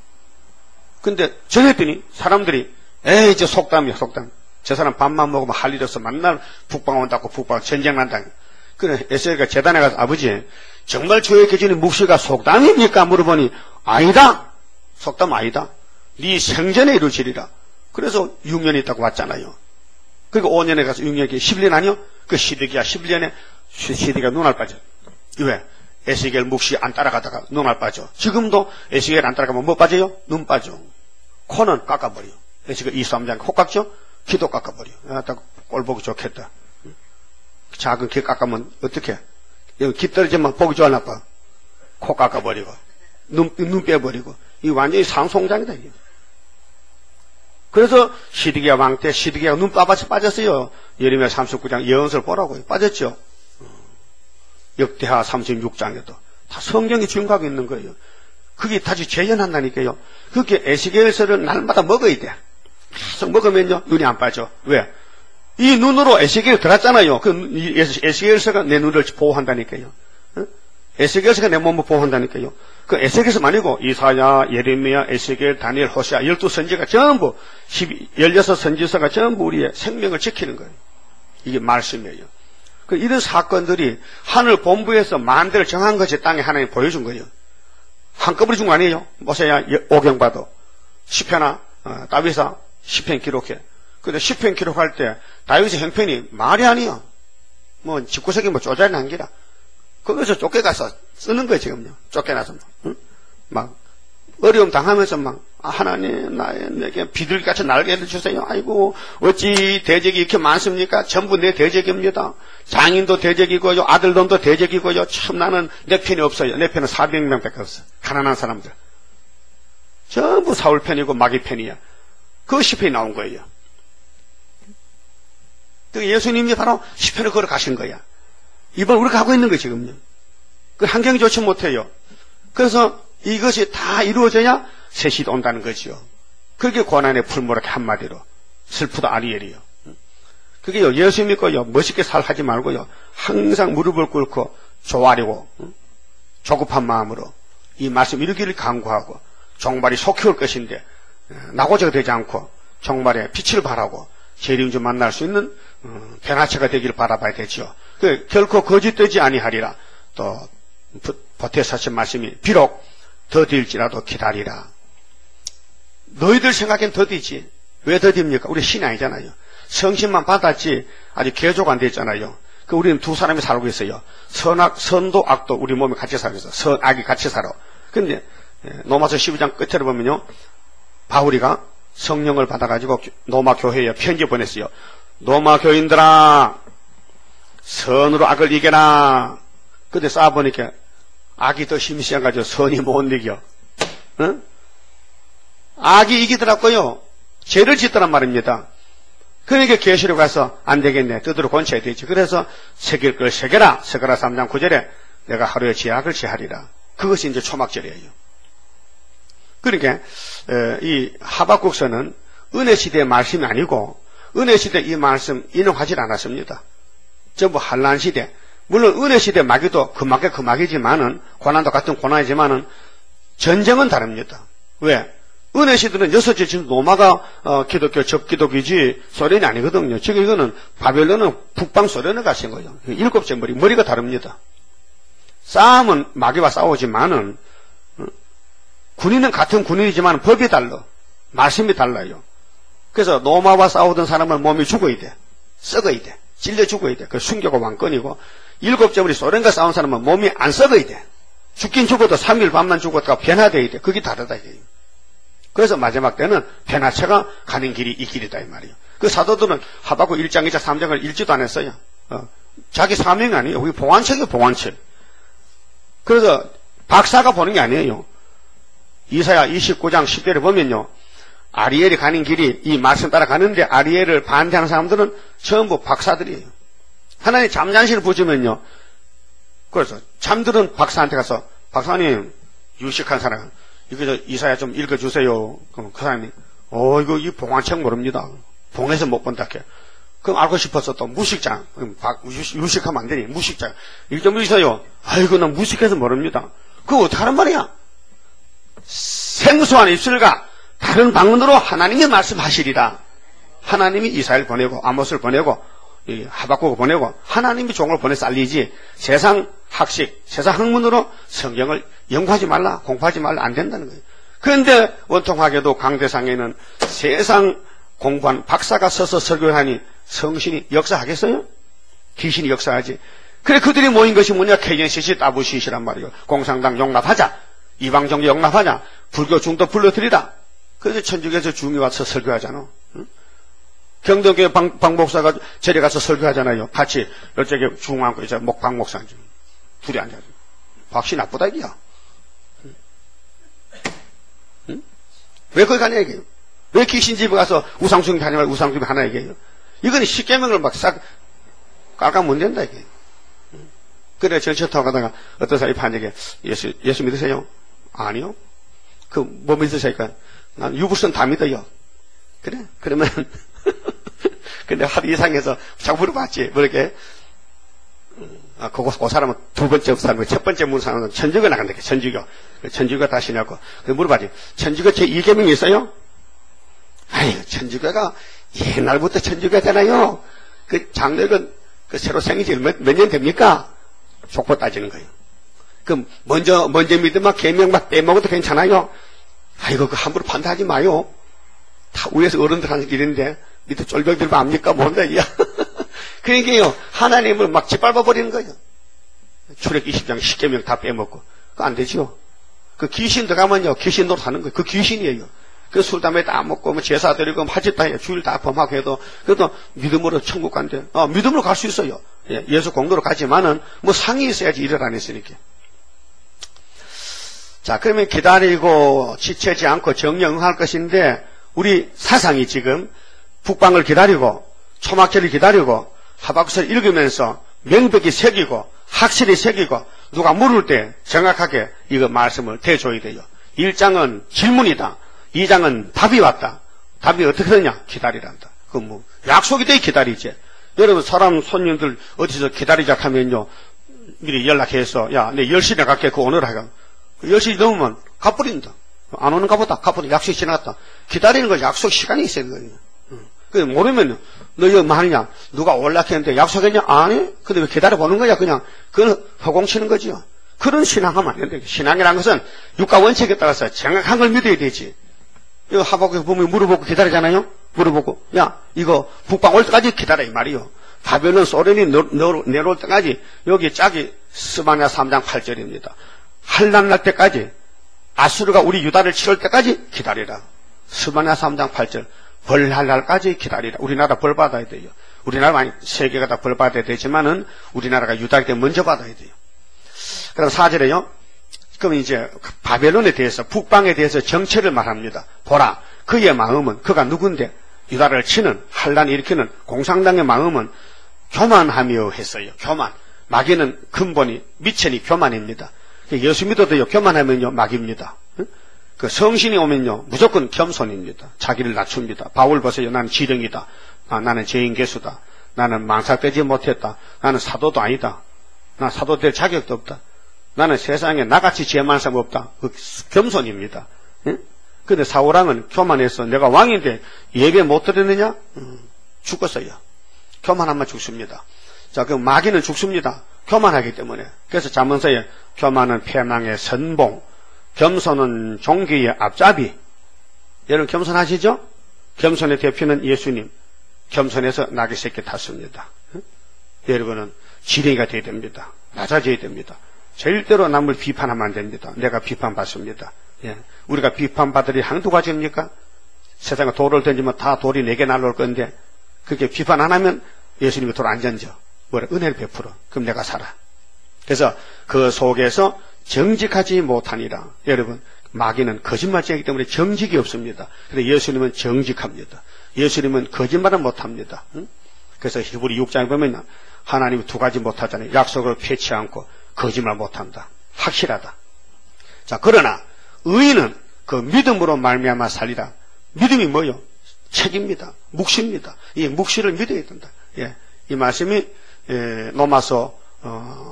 근데 전했더니 사람들이 에이 저 속담이야 속담. 저 사람 밥만 먹으면 할 일 없어. 만날 북방 온다고 북방 전쟁 난다. 그래 에스겔이가 재단에 가서 아버지 정말 저에게 주는 묵시가 속담입니까? 물어보니 아니다. 속담 아니다. 네 생전에 이루어지리라. 그래서 육 년 있다고 왔잖아요. 그리고 오 년에 가서 육 년이 십일 년 아니요? 그 시드기야 십일 년에 시드기가 눈알 빠져. 왜? 에스겔 묵시 안 따라가다가 눈알 빠져. 지금도 에스겔 안 따라가면 뭐 빠져요? 눈 빠져. 코는 깎아버려. 에스겔 이십삼 장 코 깎죠? 귀도 깎아버려. 아, 딱 꼴 보기 좋겠다. 작은 귀 깎으면 어떻게? 여기 귀 떨어지면 보기 좋아 나빠. 코 깎아버리고 눈, 눈 빼버리고 이 완전히 상송장이다 이게. 그래서 시드기야 왕 때 시드기야가 눈 빠바치 빠졌어요. 예레미야 삼십구 장 예언서를 보라고요. 빠졌죠. 역대하 삼십육 장에도 다 성경이 증거하고 있는 거예요. 그게 다시 재현한다니까요. 그렇게 에스겔서를 날마다 먹어야 돼. 계속 먹으면요 눈이 안 빠져. 왜? 이 눈으로 에스겔이 들었잖아요. 그 에스겔서가 내 눈을 보호한다니까요. 에스겔서가 내 몸을 보호한다니까요. 그 에스겔서만 아니고 이사야, 예레미야, 에스겔, 다니엘, 호세아 열두 선지가 전부 십육 선지서가 전부 우리의 생명을 지키는 거예요. 이게 말씀이에요. 그 이런 사건들이 하늘 본부에서 만대를 정한 것이 땅에 하나님 보여준 거예요. 한꺼번에 준 거 아니에요. 모세야 오경 봐도 시편아 어, 다윗아 시편 기록해. 근데 시편 기록할 때 다윗의 형편이 말이 아니야. 뭐 집구석이 뭐 쪼잘이 난 기라. 거기서 쫓겨가서 쓰는 거예요 지금요. 쫓겨나서 막, 응? 막 어려움 당하면서 막 아, 하나님 나의 내게 비둘기같이 날개를 주세요. 아이고 어찌 대적이 이렇게 많습니까? 전부 내 대적입니다. 장인도 대적이고요, 아들놈도 대적이고요. 참 나는 내 편이 없어요. 내 편은 사백 명밖에 없어. 가난한 사람들 전부 사울 편이고 마귀 편이야. 그 시편이 나온 거예요. 그 예수님이 바로 시편을 걸어 가신 거야. 이번 우리가 하고 있는 거예요 지금요. 그 환경이 좋지 못해요. 그래서 이것이 다 이루어져야 새 시도 온다는 거지요. 그게 고난의 풀무라기 한마디로 슬프다 아리엘이요. 그게요 예수 믿고요 멋있게 살하지 말고요 항상 무릎을 꿇고 조아리고 조급한 마음으로 이 말씀 이루기를 간구하고 종말이 속히 올 것인데 나고자가 되지 않고 종말에 빛을 발하고 재림주 만날 수 있는 변화체가 되기를 바라봐야 되죠. 그 결코 거짓되지 아니하리라. 또 보태사신 말씀이 비록 더딜지라도 기다리라. 너희들 생각엔 더디지. 왜 더딥니까? 우리 신이 아니잖아요. 성신만 받았지 아직 개조가 안 됐잖아요. 그 우리는 두 사람이 살고 있어요. 선악, 선도, 악도 우리 몸에 같이 살고 있어. 선, 악이 같이 살아. 근데 로마서 십이 장 끝에 보면요 바울이가 성령을 받아가지고 로마 교회에 편지 보냈어요. 로마 교인들아 선으로 악을 이겨라. 근데 쌓아보니까 악이 더 힘이 세가지고 선이 못 이겨. 응? 악이 이기더라고요. 죄를 짓더란 말입니다. 그러니까 계시록 가서 안 되겠네. 뜻으로 권쳐야 되지. 그래서 새길 걸 새겨라. 스가랴 삼 장 구 절에 내가 하루에 죄악을 제하리라. 그것이 이제 초막절이에요. 그러니까 이 하박국서는 은혜 시대의 말씀이 아니고 은혜 시대 이 말씀 인용하지 않았습니다. 전부 한란 시대. 물론 은혜 시대 마귀도 그 마귀 그 마귀지만은 고난도 같은 고난이지만은 전쟁은 다릅니다. 왜? 은혜 시대는 여섯째 지금 로마가 어, 기독교 적기독이지 소련이 아니거든요. 지금 이거는 바벨론은 북방 소련을 가신 거예요. 일곱째 머리 머리가 다릅니다. 싸움은 마귀와 싸우지만은 어, 군인은 같은 군인이지만 법이 달라. 말씀이 달라요. 그래서 로마와 싸우던 사람은 몸이 죽어야 돼. 썩어야 돼. 찔려 죽어야 돼. 그 순교가 왕권이고 일곱째 우리 소련과 싸운 사람은 몸이 안 썩어야 돼. 죽긴 죽어도 삼 일 반만 죽었다가 변화돼야 돼. 그게 다르다 이거예요. 그래서 마지막 때는 변화체가 가는 길이 이 길이다 이 말이에요. 그 사도들은 하박국 일 장, 이 장, 삼 장을 읽지도 안 했어요. 어. 자기 사명이 아니에요. 우리 봉안책이에요. 봉안책. 그래서 박사가 보는 게 아니에요. 이사야 이십구 장 십 절에 보면요. 아리엘이 가는 길이 이 말씀 따라 가는데 아리엘을 반대하는 사람들은 전부 박사들이에요. 하나님 잠잠시를 보시면요. 그래서 잠들은 박사한테 가서 박사님 유식한 사람 이거 저 이사야 좀 읽어주세요. 그럼 그 사람이 어 이거 이 봉안책 모릅니다. 봉에서 못 본다 해. 그럼 알고 싶어서 또 무식장 유식하면 안 되니 무식장 이거 좀 읽으세요. 아이고 난 무식해서 모릅니다. 그거 어떻게 하는 말이야. 생소한 입술과 다른 방언으로 하나님이 말씀하시리라. 하나님이 이사야를 보내고 아모스를 보내고 이 하박국을 보내고 하나님이 종을 보내서 알리지 세상 학식, 세상 학문으로 성경을 연구하지 말라, 공부하지 말라 안 된다는 거예요. 그런데 원통하게도 강대상에는 세상 공부한 박사가 서서 설교하니 성신이 역사하겠어요? 귀신이 역사하지. 그래 그들이 모인 것이 뭐냐? 케이엔시시 따부시시란 말이에요. 공산당 용납하자, 이방종교 용납하자, 불교 중도 불러들이다. 그래서 천주교에서 중이 와서 설교하잖아. 응? 경동교회 방, 방목사가 저리 가서 설교하잖아요. 같이 이쪽에 중앙고 이제 목 방목사 둘이 앉아서 박씨 나쁘다 이게야. 응? 응? 왜 거기 가냐 이게요? 왜 귀신집에 가서 우상숭배 하냐 말고 우상숭배 하나 이게요? 이거는 십계명을 막 싹 깔깔 못 낸다 이게. 응? 그래 전철 타고 가다가 어떤 사람이 반적에 예수 예수 믿으세요? 아니요. 그 뭐 믿으세요? 난 유부선 다 믿어요. 그래? 그러면 근데 하도 이상해서 자꾸 물어봤지. 뭐 이렇게 아, 그거, 그 사람은 두 번째 사람, 첫 번째 문 사람은 천주교 나간다. 천주교. 천주교 다시냐고. 그 물어봐지. 천주교 제이 계명이 있어요? 아유, 천주교가 옛날부터 천주교잖아요. 그 장로교는 그 새로 생긴 지 몇, 몇 년 됩니까? 족보 따지는 거예요. 그 먼저, 먼저 믿으면 계명 막 빼먹어도 괜찮아요? 아이고, 그 함부로 판단하지 마요. 다 위에서 어른들 하는 길인데, 밑에 쫄병들 압니까? 뭔가, 야. 그러니까요, 하나님을 막 짓밟아버리는 거예요. 출애굽 이십 장 십 계명 다 빼먹고. 그거 안 되죠. 그 귀신 들어가면요, 귀신 노릇 하는 거예요. 그 귀신이에요. 그 술, 담배 다 먹고, 뭐 제사 드리고, 하짓 다 해요. 주일 다 범하고 해도, 그래도 믿음으로 천국 간대. 어, 믿음으로 갈 수 있어요. 예, 예수 공도로 가지만은, 뭐 상이 있어야지 일을 안 했으니까. 자, 그러면 기다리고, 지체지 않고 정령할 것인데, 우리 사상이 지금, 북방을 기다리고, 초막절을 기다리고, 하박국서를 읽으면서, 명백히 새기고, 확실히 새기고, 누가 물을 때 정확하게 이거 말씀을 대줘야 돼요. 일 장은 질문이다. 이 장은 답이 왔다. 답이 어떻게 되냐? 기다리란다. 그 뭐 약속이 돼 기다리지. 여러분 사람 손님들 어디서 기다리자 하면요 미리 연락해서 야 내 열 시에 갈게 그 오늘 하가 열 시 넘으면 가버린다. 안 오는가 보다. 가버린다. 약속이 지나갔다. 기다리는 거 약속 시간이 있어야 되거든요. 그 모르면 너 이거 뭐 하느냐? 누가 올락했는데 약속했냐? 아니. 근데 왜 기다려보는 거야? 그냥 그건 허공치는 거지요. 그런 신앙하면 안 된다. 신앙이라는 것은 육가 원칙에 따라서 정확한 걸 믿어야 되지. 이거 하박국에 보면 물어보고 기다리잖아요. 물어보고 야 이거 북방 올 때까지 기다려 이 말이요. 바벨론 소련이 내려올 때까지 여기 짝이 스바냐 삼 장 팔 절입니다. 환난 날 때까지 아수르가 우리 유다를 치를 때까지 기다리라. 스바냐 삼 장 팔 절 벌할 날까지 기다리라. 우리나라 벌 받아야 돼요. 우리나라 많이 세계가 다 벌 받아야 되지만은 우리나라가 유다에게 먼저 받아야 돼요. 그럼 사 절에요. 그럼 이제 바벨론에 대해서 북방에 대해서 정체를 말합니다. 보라 그의 마음은 그가 누군데 유다를 치는 환란을 일으키는 공산당의 마음은 교만하며 했어요. 교만. 마귀는 근본이 미천이 교만입니다. 예수 믿어도요 교만하면요 마귀입니다. 그 성신이 오면요 무조건 겸손입니다. 자기를 낮춥니다. 바울 보세요. 나는 지령이다. 아, 나는 죄인 개수다. 나는 망삭되지 못했다. 나는 사도도 아니다. 나 사도 될 자격도 없다. 나는 세상에 나같이 죄 많은 사람 없다. 그 겸손입니다. 예? 근데 사울왕은 교만해서 내가 왕인데 예배 못 드렸느냐? 음, 죽었어요. 교만하면 죽습니다. 자, 그럼 마귀는 죽습니다. 교만하기 때문에. 그래서 잠언서에 교만은 패망의 선봉, 겸손은 종기의 앞잡이. 여러분 겸손하시죠? 겸손의 대표는 예수님. 겸손해서 나귀 새끼 탔습니다. 예? 여러분은 지렁이가 되어야 됩니다. 낮아져야 됩니다. 절대로 남을 비판하면 안 됩니다. 내가 비판받습니다. 예. 우리가 비판받으리 한두 가지입니까? 세상에 돌을 던지면 다 돌이 내게 날아올 건데 그렇게 비판 안 하면 예수님이 돌 안 던져. 뭐라 은혜를 베풀어. 그럼 내가 살아. 그래서 그 속에서 정직하지 못하니라. 여러분 마귀는 거짓말쟁이기 때문에 정직이 없습니다. 그런데 예수님은 정직합니다. 예수님은 거짓말은 못합니다. 응? 그래서 히브리 육 장에 보면 하나님이 두 가지 못하잖아요. 약속을 폐치 않고 거짓말 못한다. 확실하다. 자, 그러나 의인은 그 믿음으로 말미암아 살리라. 믿음이 뭐요? 책입니다. 묵시입니다. 이 묵시를 믿어야 된다. 예, 이 말씀이 예, 로마서 어,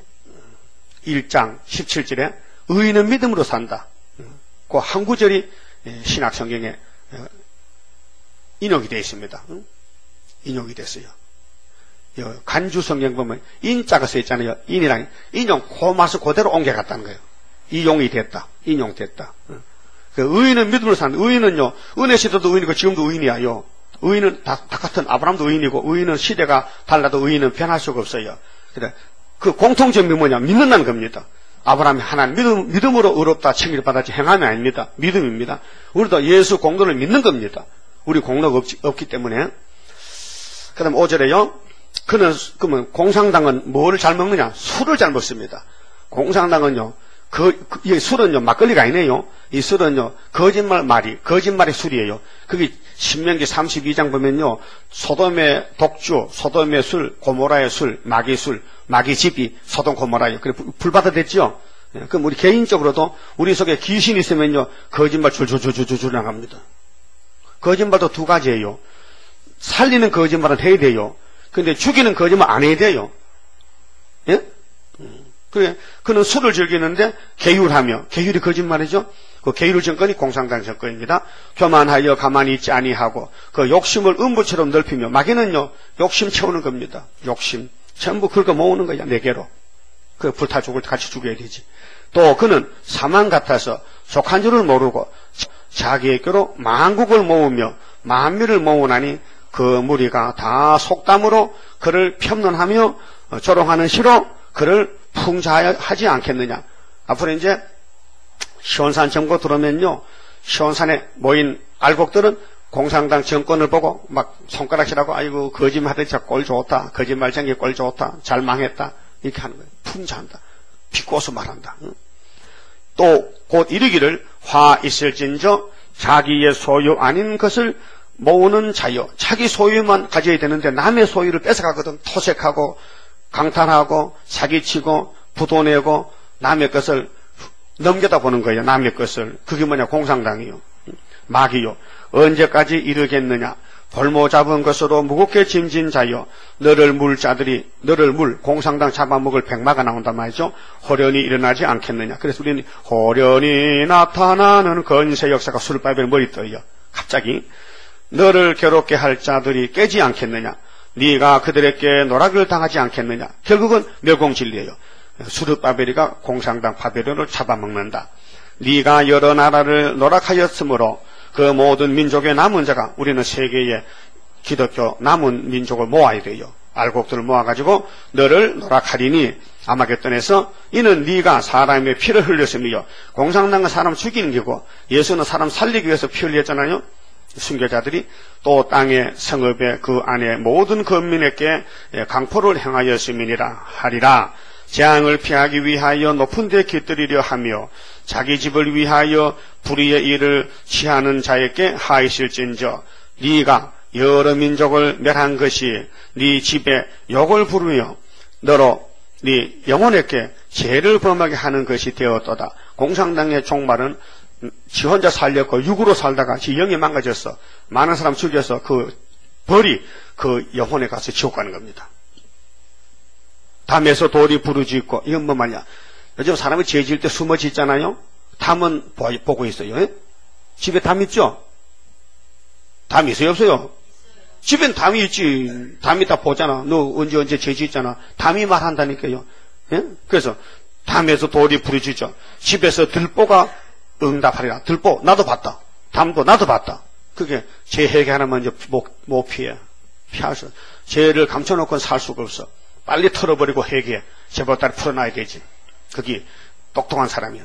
일 장 십칠 절에 의인은 믿음으로 산다. 그 한 구절이 예, 신약 성경에 예, 인용이 되어 있습니다. 응? 인용이 됐어요. 간주 성경 보면 인자가 써 있잖아요. 인이랑 인용 고마서 그대로 옮겨갔다는 거예요. 이용이 됐다. 인용됐다. 그 의인은 믿음으로 사는 의인은요 은혜 시대도 의인이고 지금도 의인이야요. 의인은 다, 다 같은 아브라함도 의인이고 의인은 시대가 달라도 의인은 변할 수가 없어요. 그래 그 공통점이 뭐냐 믿는다는 겁니다. 아브라함이 하나님 믿음, 믿음으로 의롭다 칭의를 받았지 행함이 아닙니다. 믿음입니다. 우리도 예수 공로를 믿는 겁니다. 우리 공로가 없지, 없기 때문에. 그 다음 오 절에요. 그는, 그러면 공산당은 뭘 잘 먹느냐? 술을 잘 먹습니다. 공산당은요, 그, 그, 이 술은요, 막걸리가 아니네요. 이 술은요, 거짓말 말이, 거짓말의 술이에요. 그게 신명기 삼십이 장 보면요, 소돔의 독주, 소돔의 술, 고모라의 술, 마귀 술, 마귀 집이 소돔 고모라예요. 그래, 불받아댔죠? 예, 그럼 우리 개인적으로도 우리 속에 귀신이 있으면요, 거짓말 줄줄줄줄줄 나갑니다. 거짓말도 두 가지예요. 살리는 거짓말은 해야 돼요. 근데 죽이는 거짓말 안 해야 돼요. 예? 그래, 그는 술을 즐기는데 계율하며, 계율이 거짓말이죠? 그 계율 정권이 공산당 정권입니다. 교만하여 가만히 있지 아니하고, 그 욕심을 음부처럼 넓히며, 마귀는요, 욕심 채우는 겁니다. 욕심. 전부 긁어 모으는 거야, 네 개로. 그 불타 죽을 때 같이 죽여야 되지. 또 그는 사망 같아서 속한 줄을 모르고, 자기에게로 만국을 모으며, 만민을 모으나니, 그 무리가 다 속담으로 그를 편론하며, 조롱하는 시로 그를 풍자하지 않겠느냐. 앞으로 이제 시온산 정부 들어오면요, 시온산에 모인 알곡들은 공산당 정권을 보고 막 손가락질하고, 아이고 거짓말하지 꼴 좋다, 거짓말쟁이 꼴 좋다, 잘 망했다, 이렇게 하는 거예요. 풍자한다, 비꼬서 말한다. 또 곧 이르기를 화 있을진저 자기의 소유 아닌 것을 모으는 자여. 자기 소유만 가져야 되는데 남의 소유를 뺏어가거든. 토색하고 강탈하고 사기치고 부도내고 남의 것을 넘겨다 보는 거예요. 남의 것을. 그게 뭐냐, 공산당이요, 마귀요. 언제까지 이르겠느냐. 볼모 잡은 것으로 무겁게 짐진 자여. 너를 물 자들이, 너를 물, 공산당 잡아먹을 백마가 나온단 말이죠. 호련히 일어나지 않겠느냐. 그래서 우리는 호련히 나타나는 건세 역사가 술밥에 머리 떠요. 갑자기. 너를 괴롭게 할 자들이 깨지 않겠느냐. 네가 그들에게 노락을 당하지 않겠느냐. 결국은 멸공진리예요. 수르바벨이가 공산당 바벨론을 잡아먹는다. 네가 여러 나라를 노락하였으므로 그 모든 민족의 남은 자가, 우리는 세계의 기독교 남은 민족을 모아야 돼요. 알곡들을 모아가지고 너를 노락하리니 아마겟돈에서 이는 네가 사람의 피를 흘렸으며, 공산당은 사람 죽이는 게고 예수는 사람 살리기 위해서 피 흘렸잖아요. 순교자들이 또 땅의 성읍의 그 안에 모든 건민에게 강포를 행하였음이니라 하리라. 재앙을 피하기 위하여 높은 데 깃들이려 하며 자기 집을 위하여 불의의 일을 취하는 자에게 하이실진저 네가 여러 민족을 멸한 것이 네 집에 욕을 부르며 너로 네 영혼에게 죄를 범하게 하는 것이 되었도다. 공산당의 종말은 지 혼자 살렸고 육으로 살다가 지 영이 망가졌어. 많은 사람 죽여서 그 벌이 그 영혼에 가서 지옥 가는 겁니다. 담에서 돌이 부르짖고, 이건 뭐 말이야. 요즘 사람이 죄 지을 때 숨어 짓잖아요. 담은 보고 있어요. 에? 집에 담 있죠? 담 있어요, 없어요? 집엔 담이 있지. 담이 다 보잖아. 너 언제 언제 죄 짓잖아. 담이 말한다니까요. 에? 그래서 담에서 돌이 부르짖죠. 집에서 들보가 응답하리라. 들보 나도 봤다. 담도 나도 봤다. 그게 죄 해결하면 이제 못, 못 피해. 피하서 죄를 감춰놓고는 살 수가 없어. 빨리 털어버리고 회개해. 제보따리 풀어놔야 되지. 그게 똑똑한 사람이야.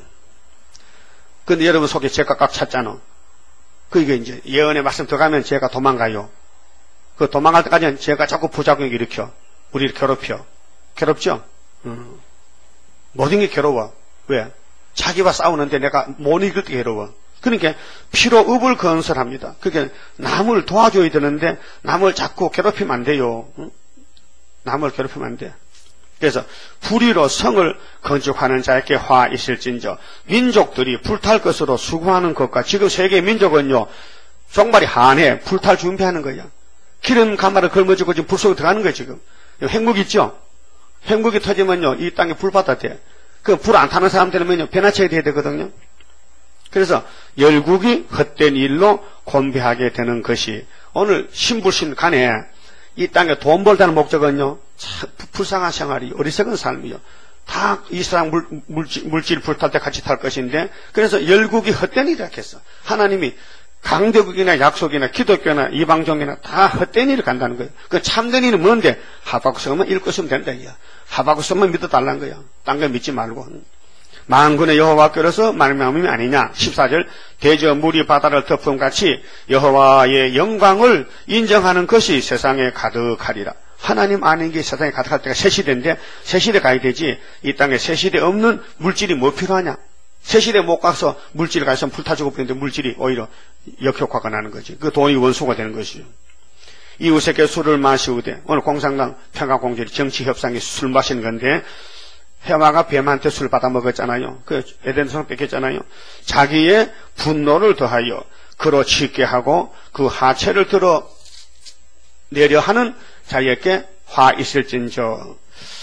근데 여러분 속에 죄가 꽉 찼잖아. 그게 이제 예언의 말씀 들어가면 죄가 도망가요. 그 도망갈 때까지는 죄가 자꾸 부작용을 일으켜. 우리를 괴롭혀. 괴롭죠? 음. 모든 게 괴로워. 왜? 자기와 싸우는데 내가 못 이길 때 괴로워. 그러니까 피로 읍을 건설합니다. 그게 남을 도와줘야 되는데 남을 자꾸 괴롭히면 안 돼요. 응? 남을 괴롭히면 안 돼. 그래서 불의로 성을 건축하는 자에게 화 있을진저 민족들이 불탈 것으로 수고하는 것과 지금 세계 민족은요 종말이 한해 불탈 준비하는 거야. 기름 가마를 걸머쥐고 지금 불 속에 들어가는 거예요. 지금 핵무기 있죠. 핵무기 터지면요 이 땅에 불바다 돼. 그 불 안 타는 사람들은요 변화체가 돼야 되거든요. 그래서 열국이 헛된 일로 곤비하게 되는 것이 오늘 신불신 간에 이 땅에 돈 벌다는 목적은요 참 불쌍한 생활이 어리석은 삶이요. 다 이 세상 물, 물질, 물질 불탈 때 같이 탈 것인데 그래서 열국이 헛된 일이라 했어. 하나님이 강대국이나 약속이나 기독교나 이방종이나 다 헛된 일을 간다는 거예요. 그 참된 일은 뭔데? 하박국서만 읽고 있으면 된다 이야. 하박국서만 믿어달라는 거야. 딴 거 믿지 말고. 만군의 여호와께로서 말미암음이 아니냐. 십사 절 대저 물이 바다를 덮음같이 여호와의 영광을 인정하는 것이 세상에 가득하리라. 하나님 아는 게 세상에 가득할 때가 새시대인데 새시대 가야 되지. 이 땅에 새시대 없는 물질이 뭐 필요하냐. 새시대 못 가서 물질 가서 불타 죽어버리는데 물질이 오히려 역효과가 나는 거지. 그 돈이 원수가 되는 것이죠. 이웃에게 술을 마시우되 오늘 공산당 평화공조리 정치협상이 술 마시는 건데 해마가 뱀한테 술 받아 먹었잖아요. 그 에덴성 뺏겼잖아요. 자기의 분노를 더하여 그로 치게 하고 그 하체를 들어 내려 하는 자에게 화 있을진저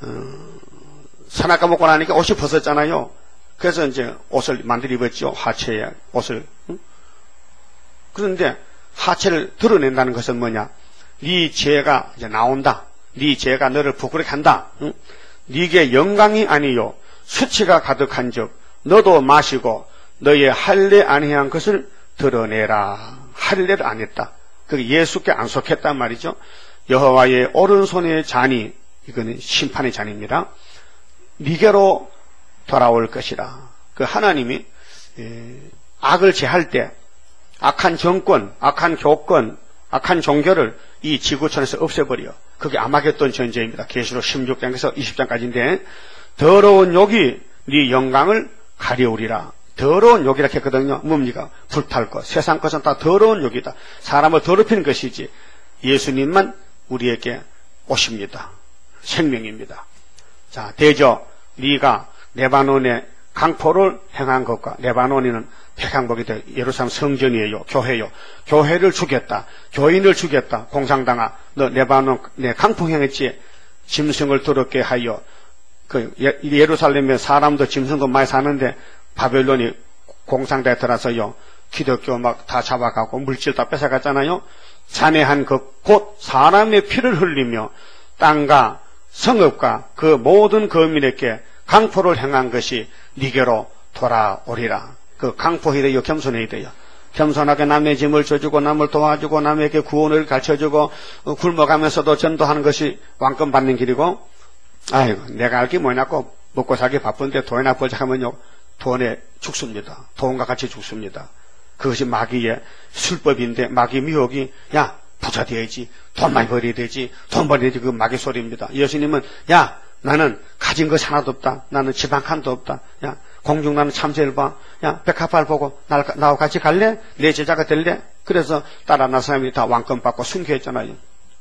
어, 선악과 먹고 나니까 옷이 벗었잖아요. 그래서 이제 옷을 만들어 입었죠. 하체에 옷을. 응? 그런데 하체를 드러낸다는 것은 뭐냐? 네 죄가 이제 나온다. 네 죄가 너를 부끄럽게 한다. 응? 네게 영광이 아니요 수치가 가득한즉 너도 마시고 너의 할례 아니한 것을 드러내라. 할례를 안 했다. 그게 예수께 안 속했단 말이죠. 여호와의 오른손의 잔이, 이거는 심판의 잔입니다. 네게로 돌아올 것이라. 그 하나님이 악을 제할 때 악한 정권, 악한 교권, 악한 종교를 이 지구촌에서 없애버려. 그게 아마겟돈 전쟁입니다. 계시록 십육 장에서 이십 장까지인데 더러운 욕이 네 영광을 가려우리라. 더러운 욕이라 했거든요. 뭡니까? 불탈 것. 세상 것은 다 더러운 욕이다. 사람을 더럽히는 것이지 예수님만 우리에게 오십니다. 생명입니다. 자, 대저 네가 레바논에 강포를 행한 것과, 레바논에는 백향목이 돼 예루살렘 성전이에요. 교회요. 교회를 죽였다. 교인을 죽였다. 공상당하. 너 레바논에 강포 행했지. 짐승을 더럽게 하여. 그 예루살렘에 사람도 짐승도 많이 사는데 바벨론이 공상대에 들어서요. 기독교 막 다 잡아가고 물질 다 뺏어갔잖아요. 잔해한 그 곧 사람의 피를 흘리며 땅과 성읍과 그 모든 거민에게 강포를 행한 것이 네게로 돌아오리라. 그 강포해야 돼요. 겸손해야 돼요. 겸손하게 남의 짐을 져주고 남을 도와주고 남에게 구원을 가르쳐주고 굶어가면서도 전도하는 것이 왕권 받는 길이고, 아이고 내가 알기 뭐냐고 먹고 살기 바쁜데 돈이나 벌자 하면요 돈에 죽습니다. 돈과 같이 죽습니다. 그것이 마귀의 술법인데 마귀 미혹이 야 부자 되어야지, 돈 많이 벌어야 되지, 돈 벌어야 되지, 그 마귀 소리입니다. 예수님은 야 나는 가진 것이 하나도 없다. 나는 집 한 칸도 없다. 야 공중 나는 참새를 봐. 야 백합화를 보고 나, 나와 같이 갈래? 내 제자가 될래? 그래서 따라 나선 사람이 다 왕권 받고 순교했잖아요.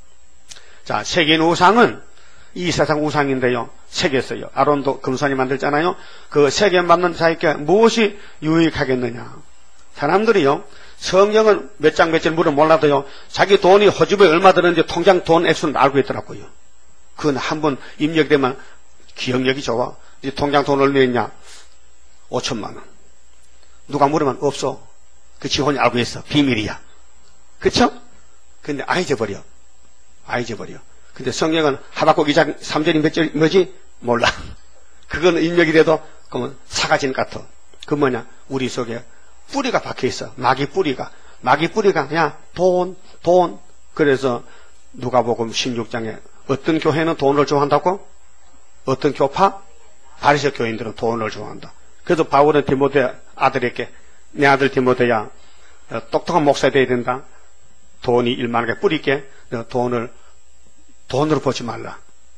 자, 세계인 우상은 이 세상 우상인데요. 세계에서요. 아론도 금손이 만들잖아요. 그 세계 만든 자에게 무엇이 유익하겠느냐. 사람들이요. 성경은 몇 장 몇 절 물어 몰라도요. 자기 돈이 허주부에 얼마 들었는지 통장 돈 액수는 알고 있더라고요. 그건 한번 입력되면 기억력이 좋아. 이제 통장 돈 얼마 있냐? 오천만 원. 누가 물으면 없어. 그 지혼이 알고 있어. 비밀이야. 그쵸? 근데 아 잊어버려. 아 잊어버려. 근데 성경은 하박국 이 장 삼 절이 몇 절 뭐지? 몰라. 그건 입력이 돼도 그러면 사가진 같아. 그 뭐냐? 우리 속에 뿌리가 박혀 있어. 마귀 뿌리가. 마귀 뿌리가 야 돈, 돈. 그래서 누가복음 십육 장에 어떤 교회는 돈을 좋아한다고? 어떤 교파? 바리새 교인들은 돈을 좋아한다. 그래서 바울은 디모데 아들에게 내 아들 디모데야 똑똑한 목사 되어야 된다. 돈이 일만하게 뿌리게 너 돈을 돈으로 보지 말라.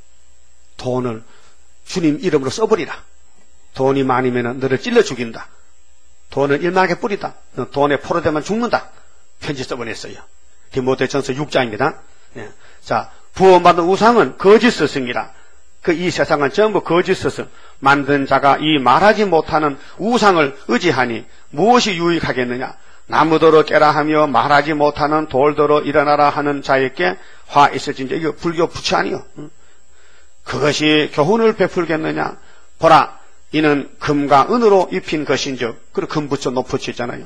돈을 주님 이름으로 써버리라. 돈이 많으면 너를 찔러 죽인다. 돈을 일만하게 뿌리다. 너 돈에 포로되면 죽는다. 편지 써보냈어요. 디모데전서 육 장입니다. 예. 자, 부원받은 우상은 거짓 스승이라. 그 이 세상은 전부 거짓 스승. 만든 자가 이 말하지 못하는 우상을 의지하니 무엇이 유익하겠느냐. 나무더러 깨라 하며 말하지 못하는 돌더러 일어나라 하는 자에게 화 있을진저. 이거 불교 부처 아니요. 그것이 교훈을 베풀겠느냐. 보라 이는 금과 은으로 입힌 것인즉. 그리고 금부처 높부처 있잖아요.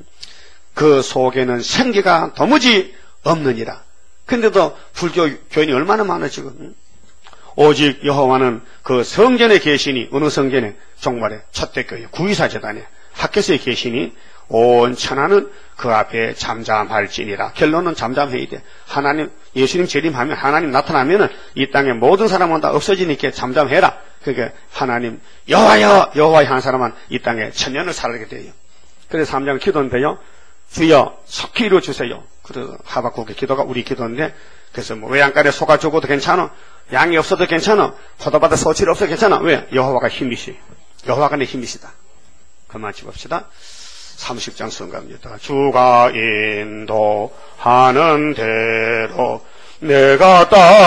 그 속에는 생기가 도무지 없느니라. 근데도 불교 교인이 얼마나 많아 지금. 오직 여호와는 그 성전에 계시니, 어느 성전에? 종말에 첫대교회 구이사 재단에 학교에 계시니 온 천하는 그 앞에 잠잠할지니라. 결론은 잠잠해야 돼. 하나님, 예수님 재림하면, 하나님 나타나면은 이 땅에 모든 사람은 다 없어지니까 잠잠해라. 그러니까 하나님 여호와여 여호와여 한 사람은 이 땅에 천년을 살게 돼요. 그래서 삼 장 기도인데요. 주여 속히 이루어주세요. 그래서 하박국의 기도가 우리 기도인데, 그래서 뭐 외양간에 소가 죽어도 괜찮아, 양이 없어도 괜찮아, 포도밭에 소치를 없어도 괜찮아. 왜? 여호와가 힘이시. 여호와가 내 힘이시다. 그만 집읍시다. 삼십 장 성가입니다. 주가 인도하는 대로 내가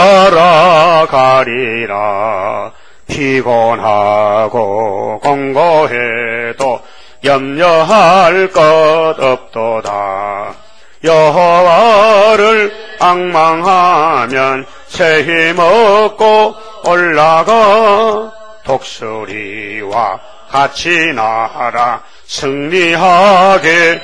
따라가리라. 피곤하고 공고해도 염려할 것 없도다. 여호와를 앙망하면 새 힘 얻고 올라가 독수리와 같이 날아 승리하게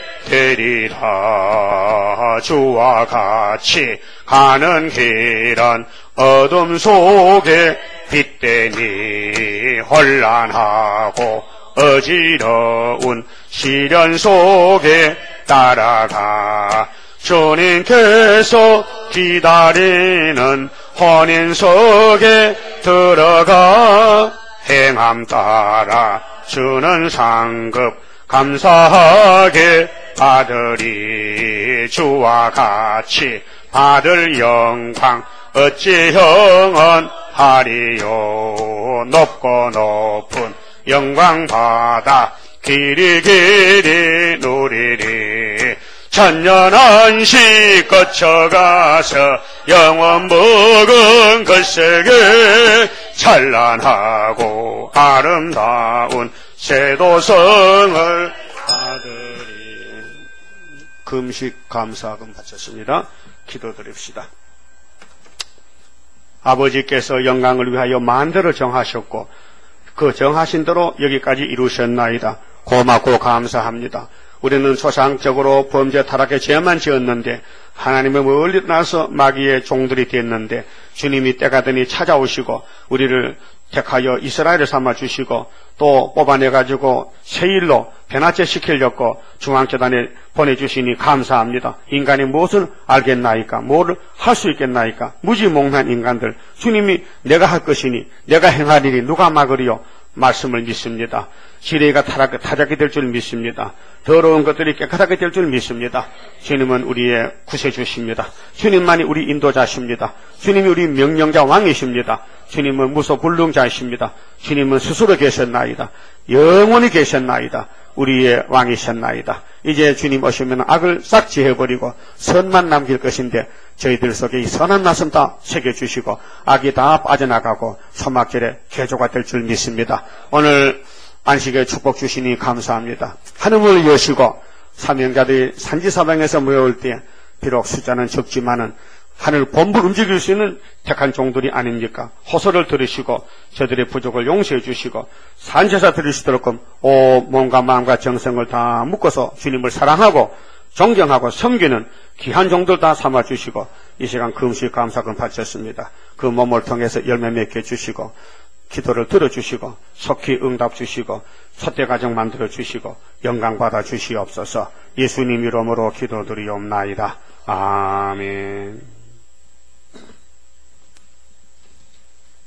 되리라. 주와 같이 가는 길은 어둠 속에 빛되니 혼란하고 어지러운 시련 속에 따라가 주님께서 기다리는 혼인 속에 들어가 행함 따라 주는 상급 감사하게 받으리. 주와 같이 받을 영광 어찌 형은 하리요. 높고 높은 영광 받아 길이 길이 누리리. 천년 안식 거쳐가서 영원 묵은 그 세계 찬란하고 아름다운 세도성을 받으리. 금식 감사금 바쳤습니다. 기도드립시다. 아버지께서 영광을 위하여 만대를 정하셨고 그 정하신 대로 여기까지 이루셨나이다. 고맙고 감사합니다. 우리는 초상적으로 범죄 타락의 죄만 지었는데 하나님의 멀리 나서 마귀의 종들이 됐는데 주님이 때가 되니 찾아오시고 우리를 택하여 이스라엘을 삼아주시고 또 뽑아내가지고 세일로 변화체 시키려고 중앙재단에 보내주시니 감사합니다. 인간이 무엇을 알겠나이까? 뭐를 할 수 있겠나이까? 무지몽란 인간들, 주님이 내가 할 것이니 내가 행하리니 누가 막으리요? 말씀을 믿습니다. 지뢰가 타작이 될 줄 믿습니다. 더러운 것들이 깨끗하게 될 줄 믿습니다. 주님은 우리의 구세주십니다. 주님만이 우리 인도자십니다. 주님이 우리 명령자 왕이십니다. 주님은 무소불능자이십니다. 주님은 스스로 계셨나이다. 영원히 계셨나이다. 우리의 왕이셨나이다. 이제 주님 오시면 악을 싹 지해버리고 선만 남길 것인데 저희들 속에 이 선한 말씀 다 새겨주시고 악이 다 빠져나가고 초막절에 개조가 될 줄 믿습니다. 오늘 안식에 축복 주시니 감사합니다. 하늘을 여시고 사명자들이 산지사방에서 모여올 때 비록 숫자는 적지만은 하늘 본부를 움직일 수 있는 택한 종들이 아닙니까? 호소를 들으시고 저들의 부족을 용서해 주시고 산제사 들으시도록끔 오 몸과 마음과 정성을 다 묶어서 주님을 사랑하고 존경하고 섬기는 귀한 종들 다 삼아주시고 이 시간 금식 감사금 바쳤습니다. 그 몸을 통해서 열매 맺게 주시고 기도를 들어주시고 속히 응답 주시고 첫대 가정 만들어 주시고 영광 받아 주시옵소서. 예수님 이름으로 기도드리옵나이다. 아멘.